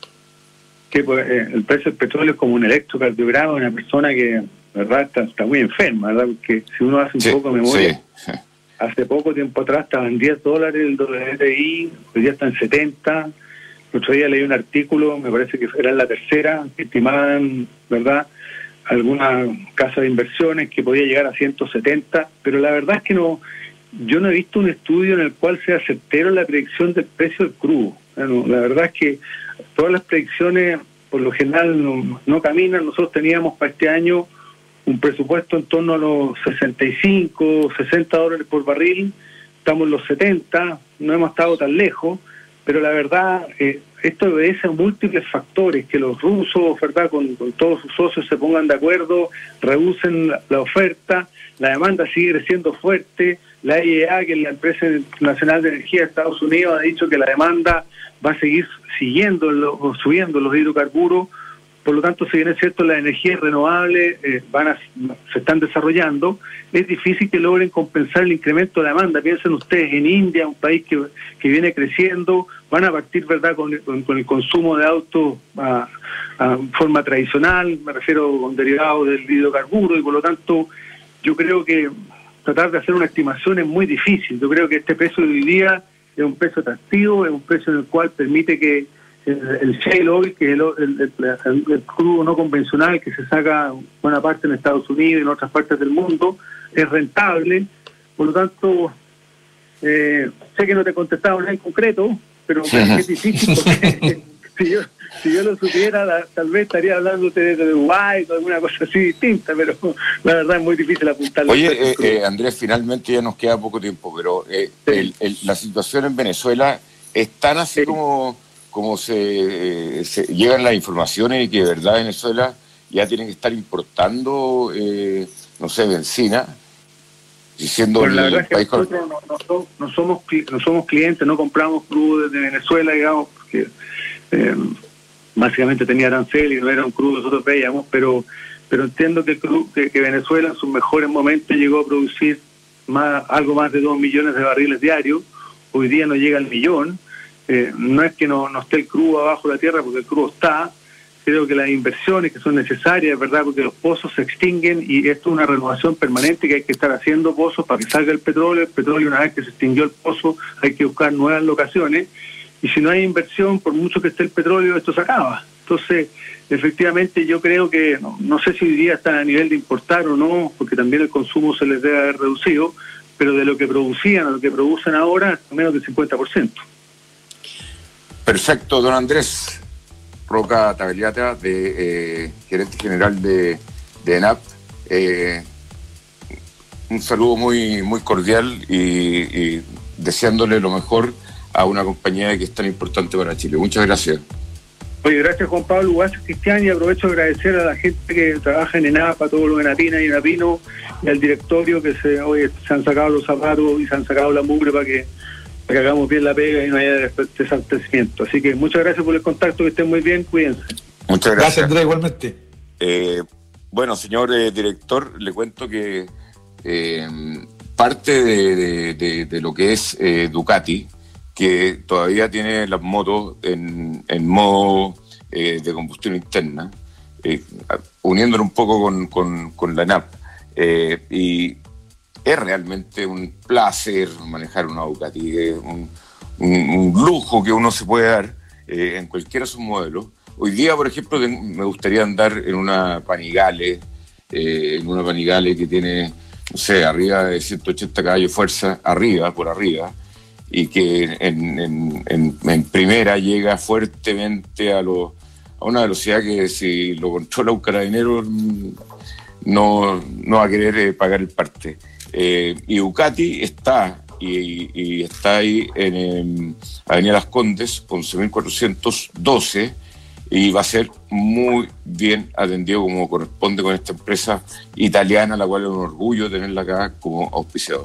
Que pues, eh, el precio del petróleo es como un electrocardiograma de una persona que, verdad, está, está muy enferma, ¿verdad? Porque si uno hace un sí, poco de memoria, sí. hace poco tiempo atrás estaban diez dólares el W T I, hoy día están setenta. El otro día leí un artículo, me parece que era en La Tercera, que estimaban, ¿verdad?, alguna casa de inversiones que podía llegar a ciento setenta, pero la verdad es que no, yo no he visto un estudio en el cual sea certero la predicción del precio del crudo. Bueno, la verdad es que todas las predicciones, por lo general, no, no caminan. Nosotros teníamos para este año un presupuesto en torno a los sesenta y cinco, sesenta dólares por barril, estamos en los setenta, no hemos estado tan lejos. Pero la verdad, eh, esto obedece a múltiples factores, que los rusos, ¿verdad?, con, con todos sus socios se pongan de acuerdo, reducen la, la oferta, la demanda sigue creciendo fuerte, la I E A, que es la empresa nacional de energía de Estados Unidos, ha dicho que la demanda va a seguir siguiendo, lo, subiendo los hidrocarburos, por lo tanto, si bien es cierto, las energías renovables eh, van a, se están desarrollando, es difícil que logren compensar el incremento de demanda. Piensen ustedes en India, un país que, que viene creciendo, van a partir, ¿verdad?, con, con, con el consumo de autos a, a forma tradicional, me refiero con derivados del hidrocarburo, y por lo tanto, yo creo que tratar de hacer una estimación es muy difícil. Yo creo que este precio de hoy día es un precio atractivo, es un precio en el cual permite que el, el shale oil, que es el, el, el, el crudo no convencional que se saca buena parte en Estados Unidos y en otras partes del mundo, es rentable. Por lo tanto, eh, sé que no te he contestado nada en concreto, pero sí. Es difícil porque si, yo, si yo lo supiera, la, tal vez estaría hablándote de, de Dubái o alguna cosa así distinta, pero la verdad es muy difícil apuntarlo. Oye, eh, eh, Andrés, finalmente ya nos queda poco tiempo, pero eh, sí. el, el, la situación en Venezuela es tan así sí. como... como se, eh, se llegan las informaciones y que de verdad Venezuela ya tienen que estar importando, eh, no sé, benzina, diciendo bueno, la el, verdad el es que país nosotros no, no, no, somos, no somos clientes, no compramos crudo desde Venezuela, digamos, porque eh, básicamente tenía arancel y no era un crudo que nosotros veíamos, pero pero entiendo que, que, que Venezuela en sus mejores momentos llegó a producir más, algo más de dos millones de barriles diarios, hoy día no llega al millón. Eh, no es que no, no esté el crudo abajo de la tierra, porque el crudo está. Creo que las inversiones que son necesarias, ¿verdad?, porque los pozos se extinguen y esto es una renovación permanente, que hay que estar haciendo pozos para que salga el petróleo. El petróleo, una vez que se extinguió el pozo, hay que buscar nuevas locaciones, y si no hay inversión, por mucho que esté el petróleo, esto se acaba. Entonces, efectivamente, yo creo que, no, no sé si hoy día están a nivel de importar o no, porque también el consumo se les debe haber reducido, pero de lo que producían a lo que producen ahora, menos del cincuenta por ciento. Perfecto, don Andrés Roca Tagliata, de eh, gerente general de, de ENAP. Eh, un saludo muy muy cordial y, y deseándole lo mejor a una compañía que es tan importante para Chile. Muchas gracias. Oye, gracias Juan Pablo, gracias Cristian, y aprovecho de agradecer a la gente que trabaja en ENAP, a todos los enapinas y enapinos, y al directorio que se, hoy se han sacado los zapatos y se han sacado la mugre para que que hagamos bien la pega y no haya desabastecimiento. Así que muchas gracias por el contacto, que estén muy bien, cuídense. Muchas gracias. Gracias, Andrés, igualmente. Eh, bueno, señor eh, director, le cuento que eh, parte de, de, de, de lo que es eh, Ducati, que todavía tiene las motos en, en modo eh, de combustión interna, eh, uniéndolo un poco con, con, con la ENAP, eh, y es realmente un placer manejar una Ducati, es un, un, un lujo que uno se puede dar eh, en cualquiera de sus modelos. Hoy día, por ejemplo, me gustaría andar en una Panigale, eh, en una Panigale que tiene, no sé, arriba de ciento ochenta caballos de fuerza, arriba, por arriba, y que en, en, en, en primera llega fuertemente a, lo, a una velocidad que si lo controla un carabinero no, no va a querer eh, pagar el parte. Eh, y Ducati está y, y está ahí en, en Avenida Las Condes, once mil cuatrocientos doce, y va a ser muy bien atendido como corresponde con esta empresa italiana, la cual es un orgullo tenerla acá como auspiciador.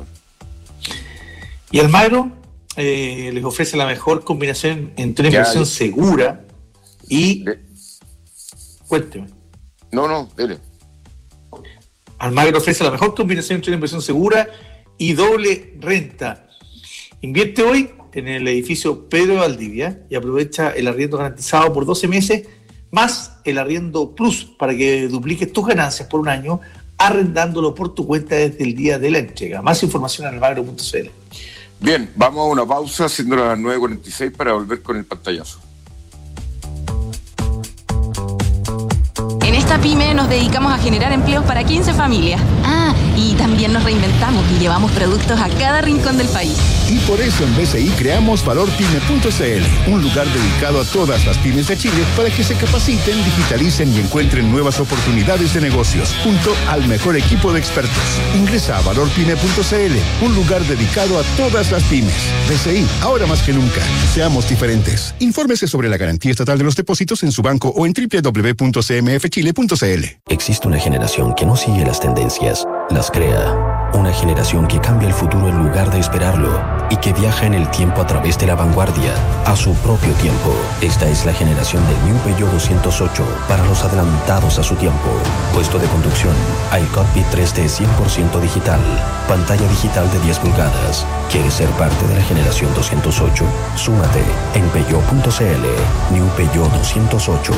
Y Almagro eh, les ofrece la mejor combinación entre una inversión segura y Cuénteme. No, no, dele. Almagro ofrece la mejor combinación entre una inversión segura y doble renta. Invierte hoy en el edificio Pedro de Valdivia y aprovecha el arriendo garantizado por doce meses más el arriendo plus para que dupliques tus ganancias por un año arrendándolo por tu cuenta desde el día de la entrega. Más información en almagro punto c l. Bien, vamos a una pausa siendo las nueve cuarenta y seis para volver con el pantallazo. En esta pyme nos dedicamos a generar empleos para quince familias. Ah, y también nos reinventamos y llevamos productos a cada rincón del país. Y por eso en B C I creamos valor pyme punto c l, un lugar dedicado a todas las pymes de Chile para que se capaciten, digitalicen y encuentren nuevas oportunidades de negocios, junto al mejor equipo de expertos. Ingresa a valor pyme punto c l, un lugar dedicado a todas las pymes. B C I, ahora más que nunca. Seamos diferentes. Infórmese sobre la garantía estatal de los depósitos en su banco o en doble u doble u doble u punto c m f chile punto c l. Existe una generación que no sigue las tendencias, las crea. Una generación que cambia el futuro en lugar de esperarlo y que viaja en el tiempo a través de la vanguardia, a su propio tiempo. Esta es la generación del New Peugeot doscientos ocho para los adelantados a su tiempo. Puesto de conducción, iCockpit tres D cien por ciento digital, pantalla digital de diez pulgadas. ¿Quieres ser parte de la generación doscientos ocho? Súmate en peugeot punto c l. New Peugeot doscientos ocho.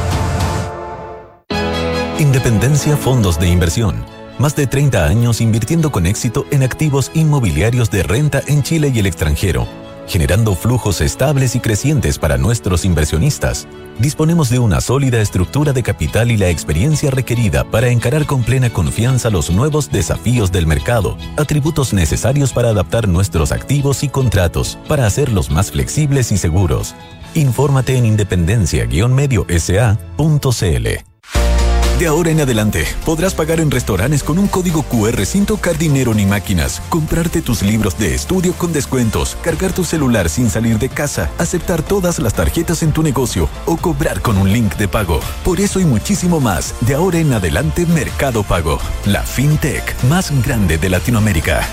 Independencia Fondos de Inversión. Más de treinta años invirtiendo con éxito en activos inmobiliarios de renta en Chile y el extranjero, generando flujos estables y crecientes para nuestros inversionistas. Disponemos de una sólida estructura de capital y la experiencia requerida para encarar con plena confianza los nuevos desafíos del mercado, atributos necesarios para adaptar nuestros activos y contratos, para hacerlos más flexibles y seguros. Infórmate en independencia guion medio s a punto c l. De ahora en adelante, podrás pagar en restaurantes con un código cu erre sin tocar dinero ni máquinas, comprarte tus libros de estudio con descuentos, cargar tu celular sin salir de casa, aceptar todas las tarjetas en tu negocio o cobrar con un link de pago. Por eso y muchísimo más, de ahora en adelante Mercado Pago, la fintech más grande de Latinoamérica.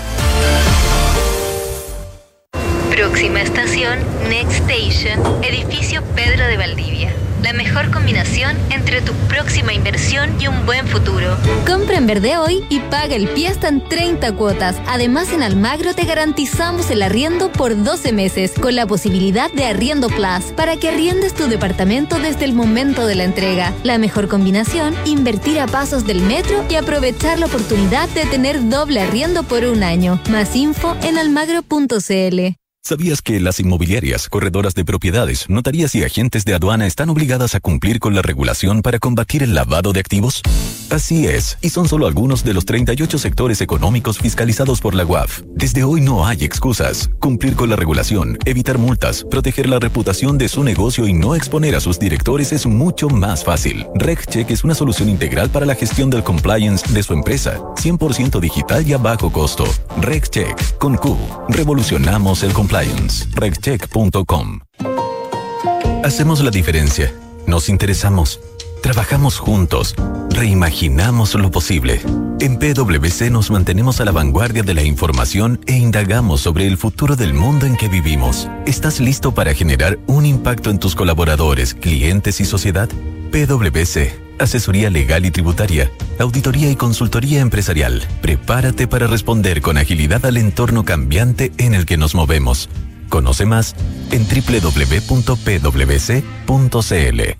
Próxima estación, Next Station, edificio Pedro de Valdivia. La mejor combinación entre tu próxima inversión y un buen futuro. Compra en verde hoy y paga el pie hasta en treinta cuotas. Además, en Almagro te garantizamos el arriendo por doce meses, con la posibilidad de Arriendo Plus, para que arriendes tu departamento desde el momento de la entrega. La mejor combinación, invertir a pasos del metro y aprovechar la oportunidad de tener doble arriendo por un año. Más info en almagro punto c l. ¿Sabías que las inmobiliarias, corredoras de propiedades, notarías y agentes de aduana están obligadas a cumplir con la regulación para combatir el lavado de activos? Así es, y son solo algunos de los treinta y ocho sectores económicos fiscalizados por la U A F. Desde hoy no hay excusas. Cumplir con la regulación, evitar multas, proteger la reputación de su negocio y no exponer a sus directores es mucho más fácil. RegCheck es una solución integral para la gestión del compliance de su empresa, cien por ciento digital y a bajo costo. RegCheck, con Q. Revolucionamos el compliance. regcheck punto com. Hacemos la diferencia. Nos interesamos. Trabajamos juntos. Reimaginamos lo posible. En P W C nos mantenemos a la vanguardia de la información e indagamos sobre el futuro del mundo en que vivimos. ¿Estás listo para generar un impacto en tus colaboradores, clientes y sociedad? P W C. Asesoría legal y tributaria, auditoría y consultoría empresarial. Prepárate para responder con agilidad al entorno cambiante en el que nos movemos. Conoce más en doble u doble u doble u punto p w c punto c l.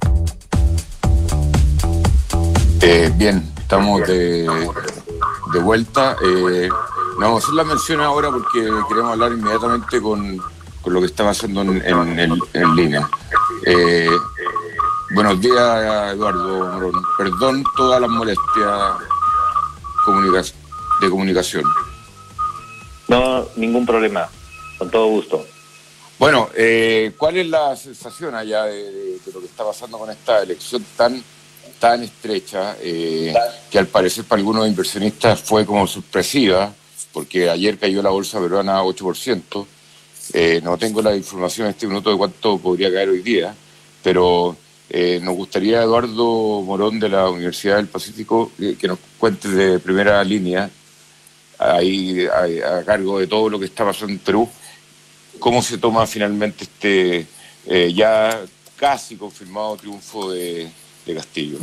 Eh, bien, estamos de, de vuelta. Eh, no vamos a hacer la mención ahora porque queremos hablar inmediatamente con, con lo que está pasando en, en, en, en línea. Eh, buenos días, Eduardo Morón. Perdón todas las molestias comunica- de comunicación. No, ningún problema. Con todo gusto. Bueno, eh, ¿cuál es la sensación allá de, de, de lo que está pasando con esta elección tan tan estrecha, eh, que al parecer para algunos inversionistas fue como sorpresiva, porque ayer cayó la bolsa peruana a ocho por ciento. Eh, no tengo la información en este minuto de cuánto podría caer hoy día, pero eh, nos gustaría, Eduardo Morón de la Universidad del Pacífico, eh, que nos cuente de primera línea, ahí a, a cargo de todo lo que está pasando en Perú, cómo se toma finalmente este eh, ya casi confirmado triunfo de de Castillo.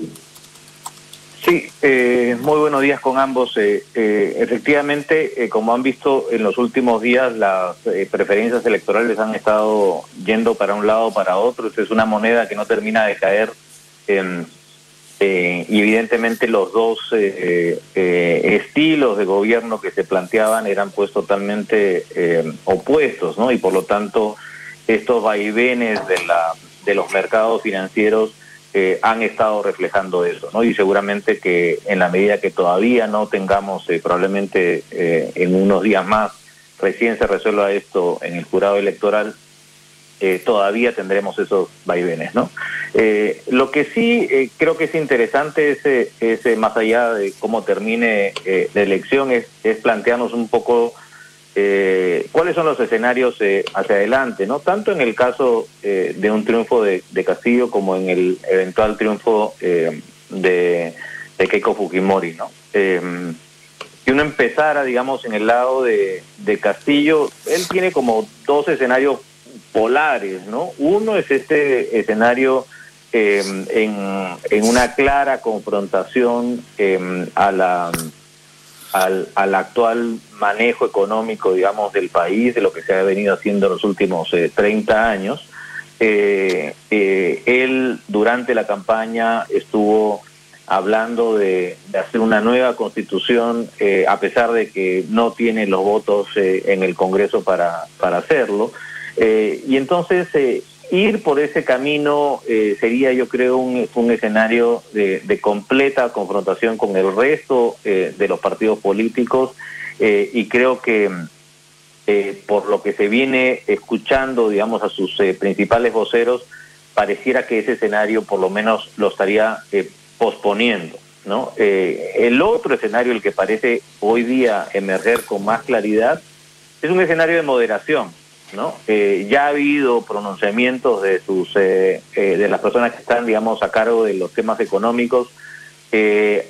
Sí, eh, muy buenos días con ambos. Eh, eh, efectivamente, eh, como han visto en los últimos días, las eh, preferencias electorales han estado yendo para un lado o para otro. Esta es una moneda que no termina de caer. Eh, eh, y evidentemente los dos eh, eh, estilos de gobierno que se planteaban eran pues totalmente eh, opuestos, ¿no? Y por lo tanto, estos vaivenes de, la, de los mercados financieros Eh, han estado reflejando eso, ¿no? Y seguramente que en la medida que todavía no tengamos, eh, probablemente eh, en unos días más, recién se resuelva esto en el jurado electoral, eh, todavía tendremos esos vaivenes, ¿no? Eh, lo que sí eh, creo que es interesante es, es eh, más allá de cómo termine eh, la elección, es, es plantearnos un poco Eh, cuáles son los escenarios eh, hacia adelante, ¿no? Tanto en el caso eh, de un triunfo de, de Castillo como en el eventual triunfo eh, de, de Keiko Fujimori, ¿no? Eh, si uno empezara, digamos, en el lado de, de Castillo, él tiene como dos escenarios polares, ¿no? Uno es este escenario eh, en, en una clara confrontación eh, a la Al, al actual manejo económico, digamos, del país, de lo que se ha venido haciendo en los últimos eh, treinta años. Eh, eh, él, durante la campaña, estuvo hablando de, de hacer una nueva constitución, eh, a pesar de que no tiene los votos eh, en el Congreso para, para hacerlo. Eh, y entonces, eh, ir por ese camino eh, sería, yo creo, un, un escenario de, de completa confrontación con el resto eh, de los partidos políticos eh, y creo que eh, por lo que se viene escuchando, digamos, a sus eh, principales voceros, pareciera que ese escenario por lo menos lo estaría eh, posponiendo, ¿no? Eh, el otro escenario, el que parece hoy día emerger con más claridad, es un escenario de moderación, ¿no? Eh, ya ha habido pronunciamientos de sus eh, eh, de las personas que están, digamos, a cargo de los temas económicos eh,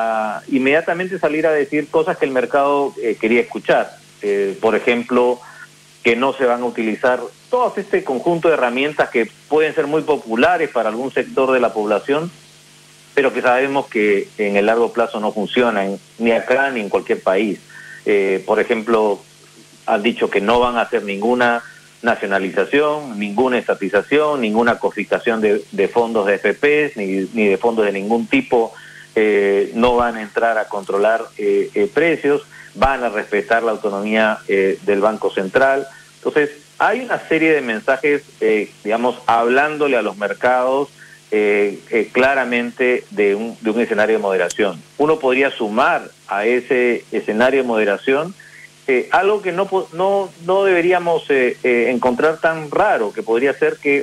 a inmediatamente salir a decir cosas que el mercado eh, quería escuchar, eh, por ejemplo, que no se van a utilizar todo este conjunto de herramientas que pueden ser muy populares para algún sector de la población, pero que sabemos que en el largo plazo no funcionan ni acá ni en cualquier país. Eh, por ejemplo, han dicho que no van a hacer ninguna nacionalización, ninguna estatización, ninguna confiscación de, de fondos de F Pes, ni, ni de fondos de ningún tipo, eh, no van a entrar a controlar eh, eh, precios, van a respetar la autonomía eh, del Banco Central. Entonces, hay una serie de mensajes, eh, digamos, hablándole a los mercados eh, eh, claramente de un, de un escenario de moderación. Uno podría sumar a ese escenario de moderación Eh, algo que no no no deberíamos eh, eh, encontrar tan raro, que podría ser que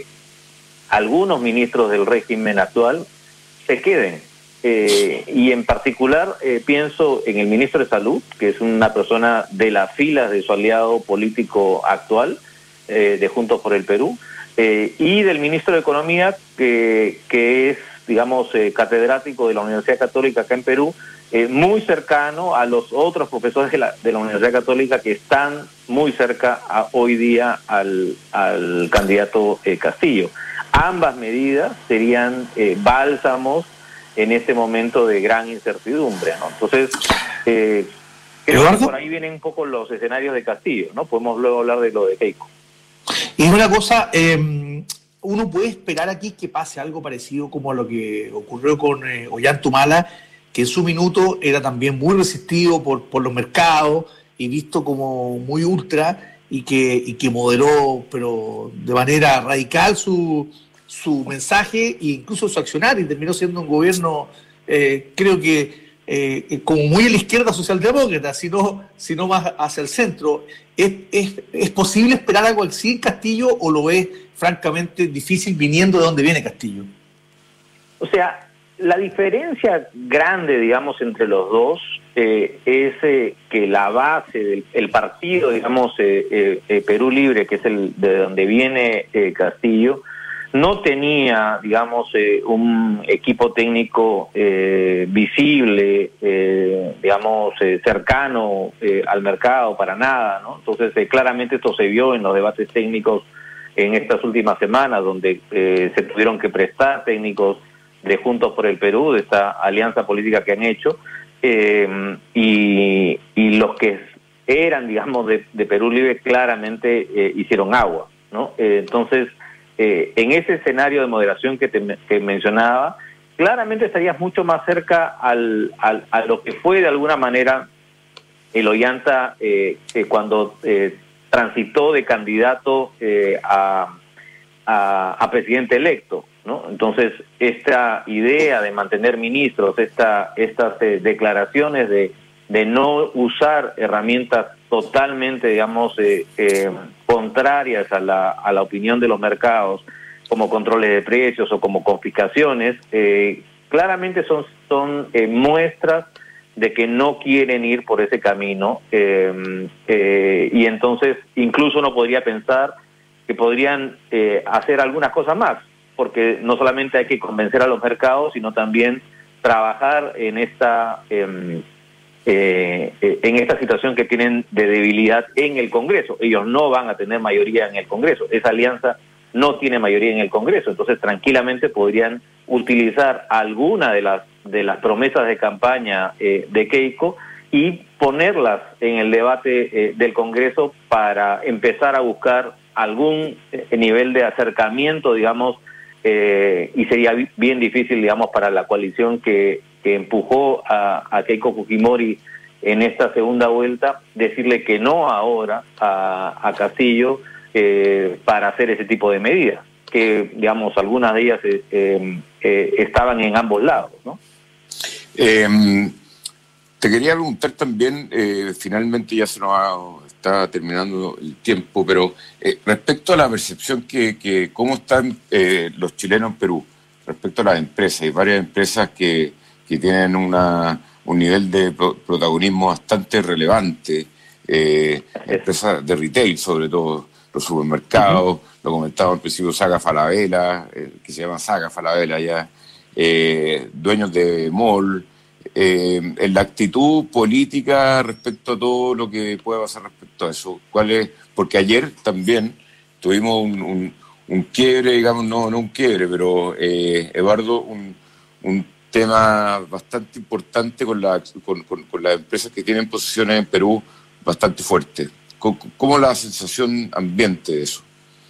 algunos ministros del régimen actual se queden. Eh, y en particular eh, pienso en el ministro de Salud, que es una persona de las filas de su aliado político actual, eh, de Juntos por el Perú, eh, y del ministro de Economía, que, que es, digamos, eh, catedrático de la Universidad Católica acá en Perú, Eh, muy cercano a los otros profesores de la, de la Universidad Católica que están muy cerca a, hoy día al, al candidato eh, Castillo. Ambas medidas serían eh, bálsamos en este momento de gran incertidumbre, ¿no? Entonces, eh, creo que por ahí vienen un poco los escenarios de Castillo, ¿no? Podemos luego hablar de lo de Keiko. Y una cosa, eh, uno puede esperar aquí que pase algo parecido como lo que ocurrió con eh, Ollanta-Humala, que en su minuto era también muy resistido por, por los mercados y visto como muy ultra y que, y que moderó, pero de manera radical su, su mensaje e incluso su accionar, y terminó siendo un gobierno, eh, creo que eh, como muy a la izquierda socialdemócrata, sino, sino más hacia el centro. ¿Es, es, ¿Es posible esperar algo así en Castillo o lo ves francamente difícil viniendo de donde viene Castillo? O sea, la diferencia grande, digamos, entre los dos eh, es eh, que la base del el partido, digamos, eh, eh, Perú Libre, que es el de donde viene eh, Castillo, no tenía, digamos, eh, un equipo técnico eh, visible, eh, digamos, eh, cercano eh, al mercado para nada, ¿no? Entonces, eh, claramente esto se vio en los debates técnicos en estas últimas semanas, donde eh, se tuvieron que prestar técnicos de Juntos por el Perú, de esta alianza política que han hecho, eh, y, y los que eran, digamos, de, de Perú Libre claramente eh, hicieron agua, ¿no? Eh, entonces, eh, en ese escenario de moderación que, te, que mencionaba, claramente estarías mucho más cerca al, al, a lo que fue de alguna manera el Ollanta eh, eh, cuando eh, transitó de candidato eh, a, a, a presidente electo, ¿no? Entonces, esta idea de mantener ministros, esta, estas eh, declaraciones de, de no usar herramientas totalmente, digamos, eh, eh, contrarias a la, a la opinión de los mercados, como controles de precios o como confiscaciones, eh, claramente son, son eh, muestras de que no quieren ir por ese camino, eh, eh, y entonces incluso uno podría pensar que podrían eh, hacer algunas cosas más, porque no solamente hay que convencer a los mercados, sino también trabajar en esta eh, eh, en esta situación que tienen de debilidad en el Congreso. Ellos no van a tener mayoría en el Congreso, esa alianza no tiene mayoría en el Congreso, entonces tranquilamente podrían utilizar alguna de las de las promesas de campaña eh, de Keiko y ponerlas en el debate eh, del Congreso para empezar a buscar algún eh, nivel de acercamiento, digamos, eh, y sería bien difícil, digamos, para la coalición que, que empujó a, a Keiko Fujimori en esta segunda vuelta, decirle que no ahora a, a Castillo eh, para hacer ese tipo de medidas, que, digamos, algunas de ellas eh, eh, eh, estaban en ambos lados, ¿no? Eh, te quería preguntar también, eh, finalmente ya se nos ha, está terminando el tiempo, pero eh, respecto a la percepción que, que cómo están eh, los chilenos en Perú, respecto a las empresas, hay varias empresas que, que tienen una, un nivel de pro, protagonismo bastante relevante, eh, empresas de retail sobre todo, los supermercados, uh-huh. Lo comentaba al principio Saga Falabella, eh, que se llama Saga Falabella ya, Eh, dueños de mall, eh, en la actitud política respecto a todo lo que puede pasar respecto a eso. ¿Cuál es? Porque ayer también tuvimos un, un, un quiebre, digamos, no, no un quiebre, pero eh, Eduardo, un, un tema bastante importante con, la, con, con, con las empresas que tienen posiciones en Perú bastante fuertes. ¿Cómo, cómo la sensación ambiente de eso?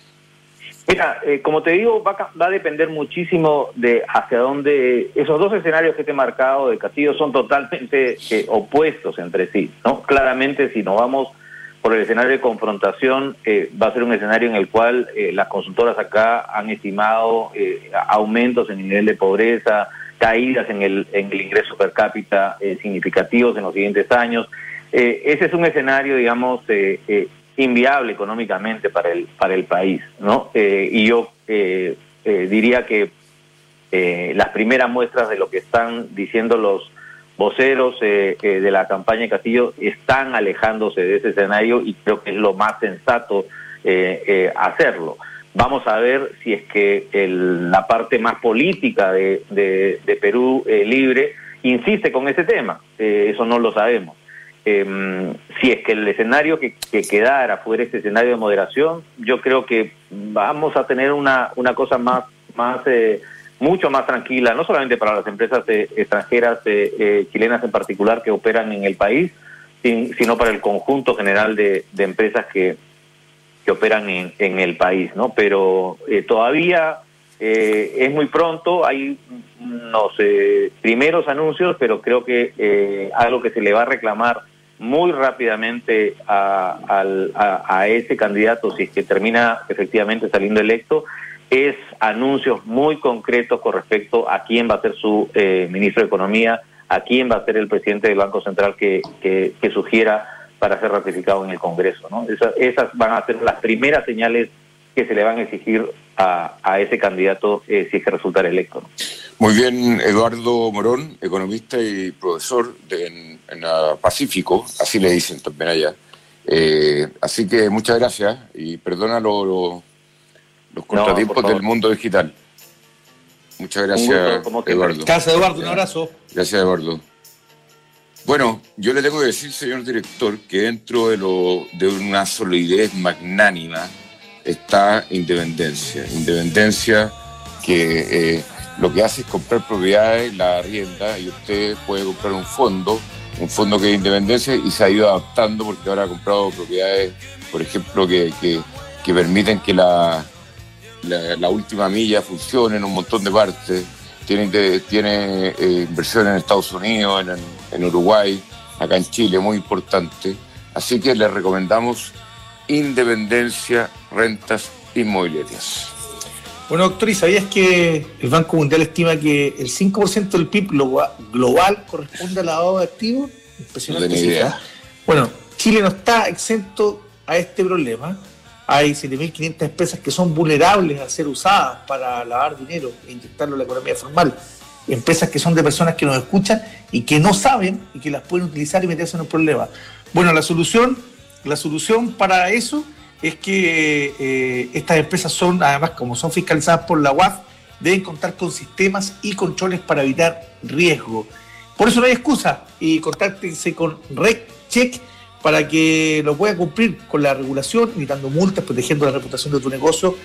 Mira, eh, como te digo, va a, va a depender muchísimo de hacia dónde... Esos dos escenarios que te he marcado de Castillo son totalmente eh, opuestos entre sí, ¿no? Claramente, si nos vamos por el escenario de confrontación, eh, va a ser un escenario en el cual eh, las consultoras acá han estimado eh, aumentos en el nivel de pobreza, caídas en el, en el ingreso per cápita eh, significativos en los siguientes años. Eh, ese es un escenario, digamos... Eh, eh, inviable económicamente para el para el país, ¿no? Eh, y yo eh, eh, diría que eh, las primeras muestras de lo que están diciendo los voceros eh, eh, de la campaña de Castillo están alejándose de ese escenario y creo que es lo más sensato eh, eh, hacerlo. Vamos a ver si es que el, la parte más política de, de, de Perú eh, Libre insiste con ese tema, eh, eso no lo sabemos. Eh, si es que el escenario que, que quedara fuera este escenario de moderación, yo creo que vamos a tener una, una cosa más, más eh, mucho más tranquila, no solamente para las empresas eh, extranjeras, eh, eh, chilenas en particular, que operan en el país, sin, sino para el conjunto general de, de empresas que, que operan en, en el país, ¿no? Pero eh, todavía eh, es muy pronto, hay unos eh, primeros anuncios, pero creo que eh, algo que se le va a reclamar muy rápidamente a, a, a ese candidato, si es que termina efectivamente saliendo electo, es anuncios muy concretos con respecto a quién va a ser su eh, ministro de Economía, a quién va a ser el presidente del Banco Central que, que, que sugiera para ser ratificado en el Congreso, ¿no? Esas, esas van a ser las primeras señales que se le van a exigir a, a ese candidato eh, si es que resultara electo, ¿no? Muy bien, Eduardo Morón, economista y profesor de, en, en uh, Pacífico, así le dicen también allá. Eh, así que muchas gracias y perdona lo, lo, los contratiempos no, del mundo digital. Muchas gracias, gusto, Eduardo. Gracias, Eduardo, un abrazo. Gracias, Eduardo. Bueno, yo le tengo que decir, señor director, que dentro de, lo, de una solidez magnánima está Independencia. Independencia que... Eh, lo que hace es comprar propiedades, la arrienda, y usted puede comprar un fondo, un fondo que es Independencia, y se ha ido adaptando porque ahora ha comprado propiedades, por ejemplo, que, que, que permiten que la, la, la última milla funcione en un montón de partes. Tiene, tiene eh, inversión en Estados Unidos, en, en Uruguay, acá en Chile, muy importante. Así que le recomendamos Independencia Rentas Inmobiliarias. Bueno, doctor, ¿y sabías que el Banco Mundial estima que el cinco por ciento del P I B global corresponde al lavado de activos? Impresionante. No tenía idea. Bueno, Chile no está exento a este problema. Hay siete mil quinientas empresas que son vulnerables a ser usadas para lavar dinero e inyectarlo en la economía formal. Empresas que son de personas que nos escuchan y que no saben y que las pueden utilizar y meterse en un problema. Bueno, la solución, la solución para eso es que eh, estas empresas son, además, como son fiscalizadas por la U A F, deben contar con sistemas y controles para evitar riesgo. Por eso no hay excusa, y contáctense con RegCheck para que lo pueda cumplir con la regulación, evitando multas, protegiendo la reputación de tu negocio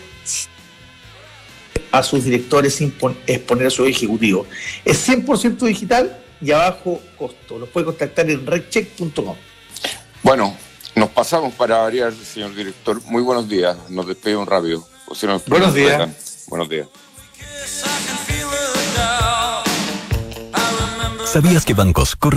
a sus directores sin exponer a sus ejecutivos. Es cien por ciento digital y a bajo costo. Los puede contactar en regcheck punto com. Bueno, nos pasamos para variar, señor director. Muy buenos días. Nos despedimos rápido. O si no, buenos días. Buenos días. ¿Sabías que bancos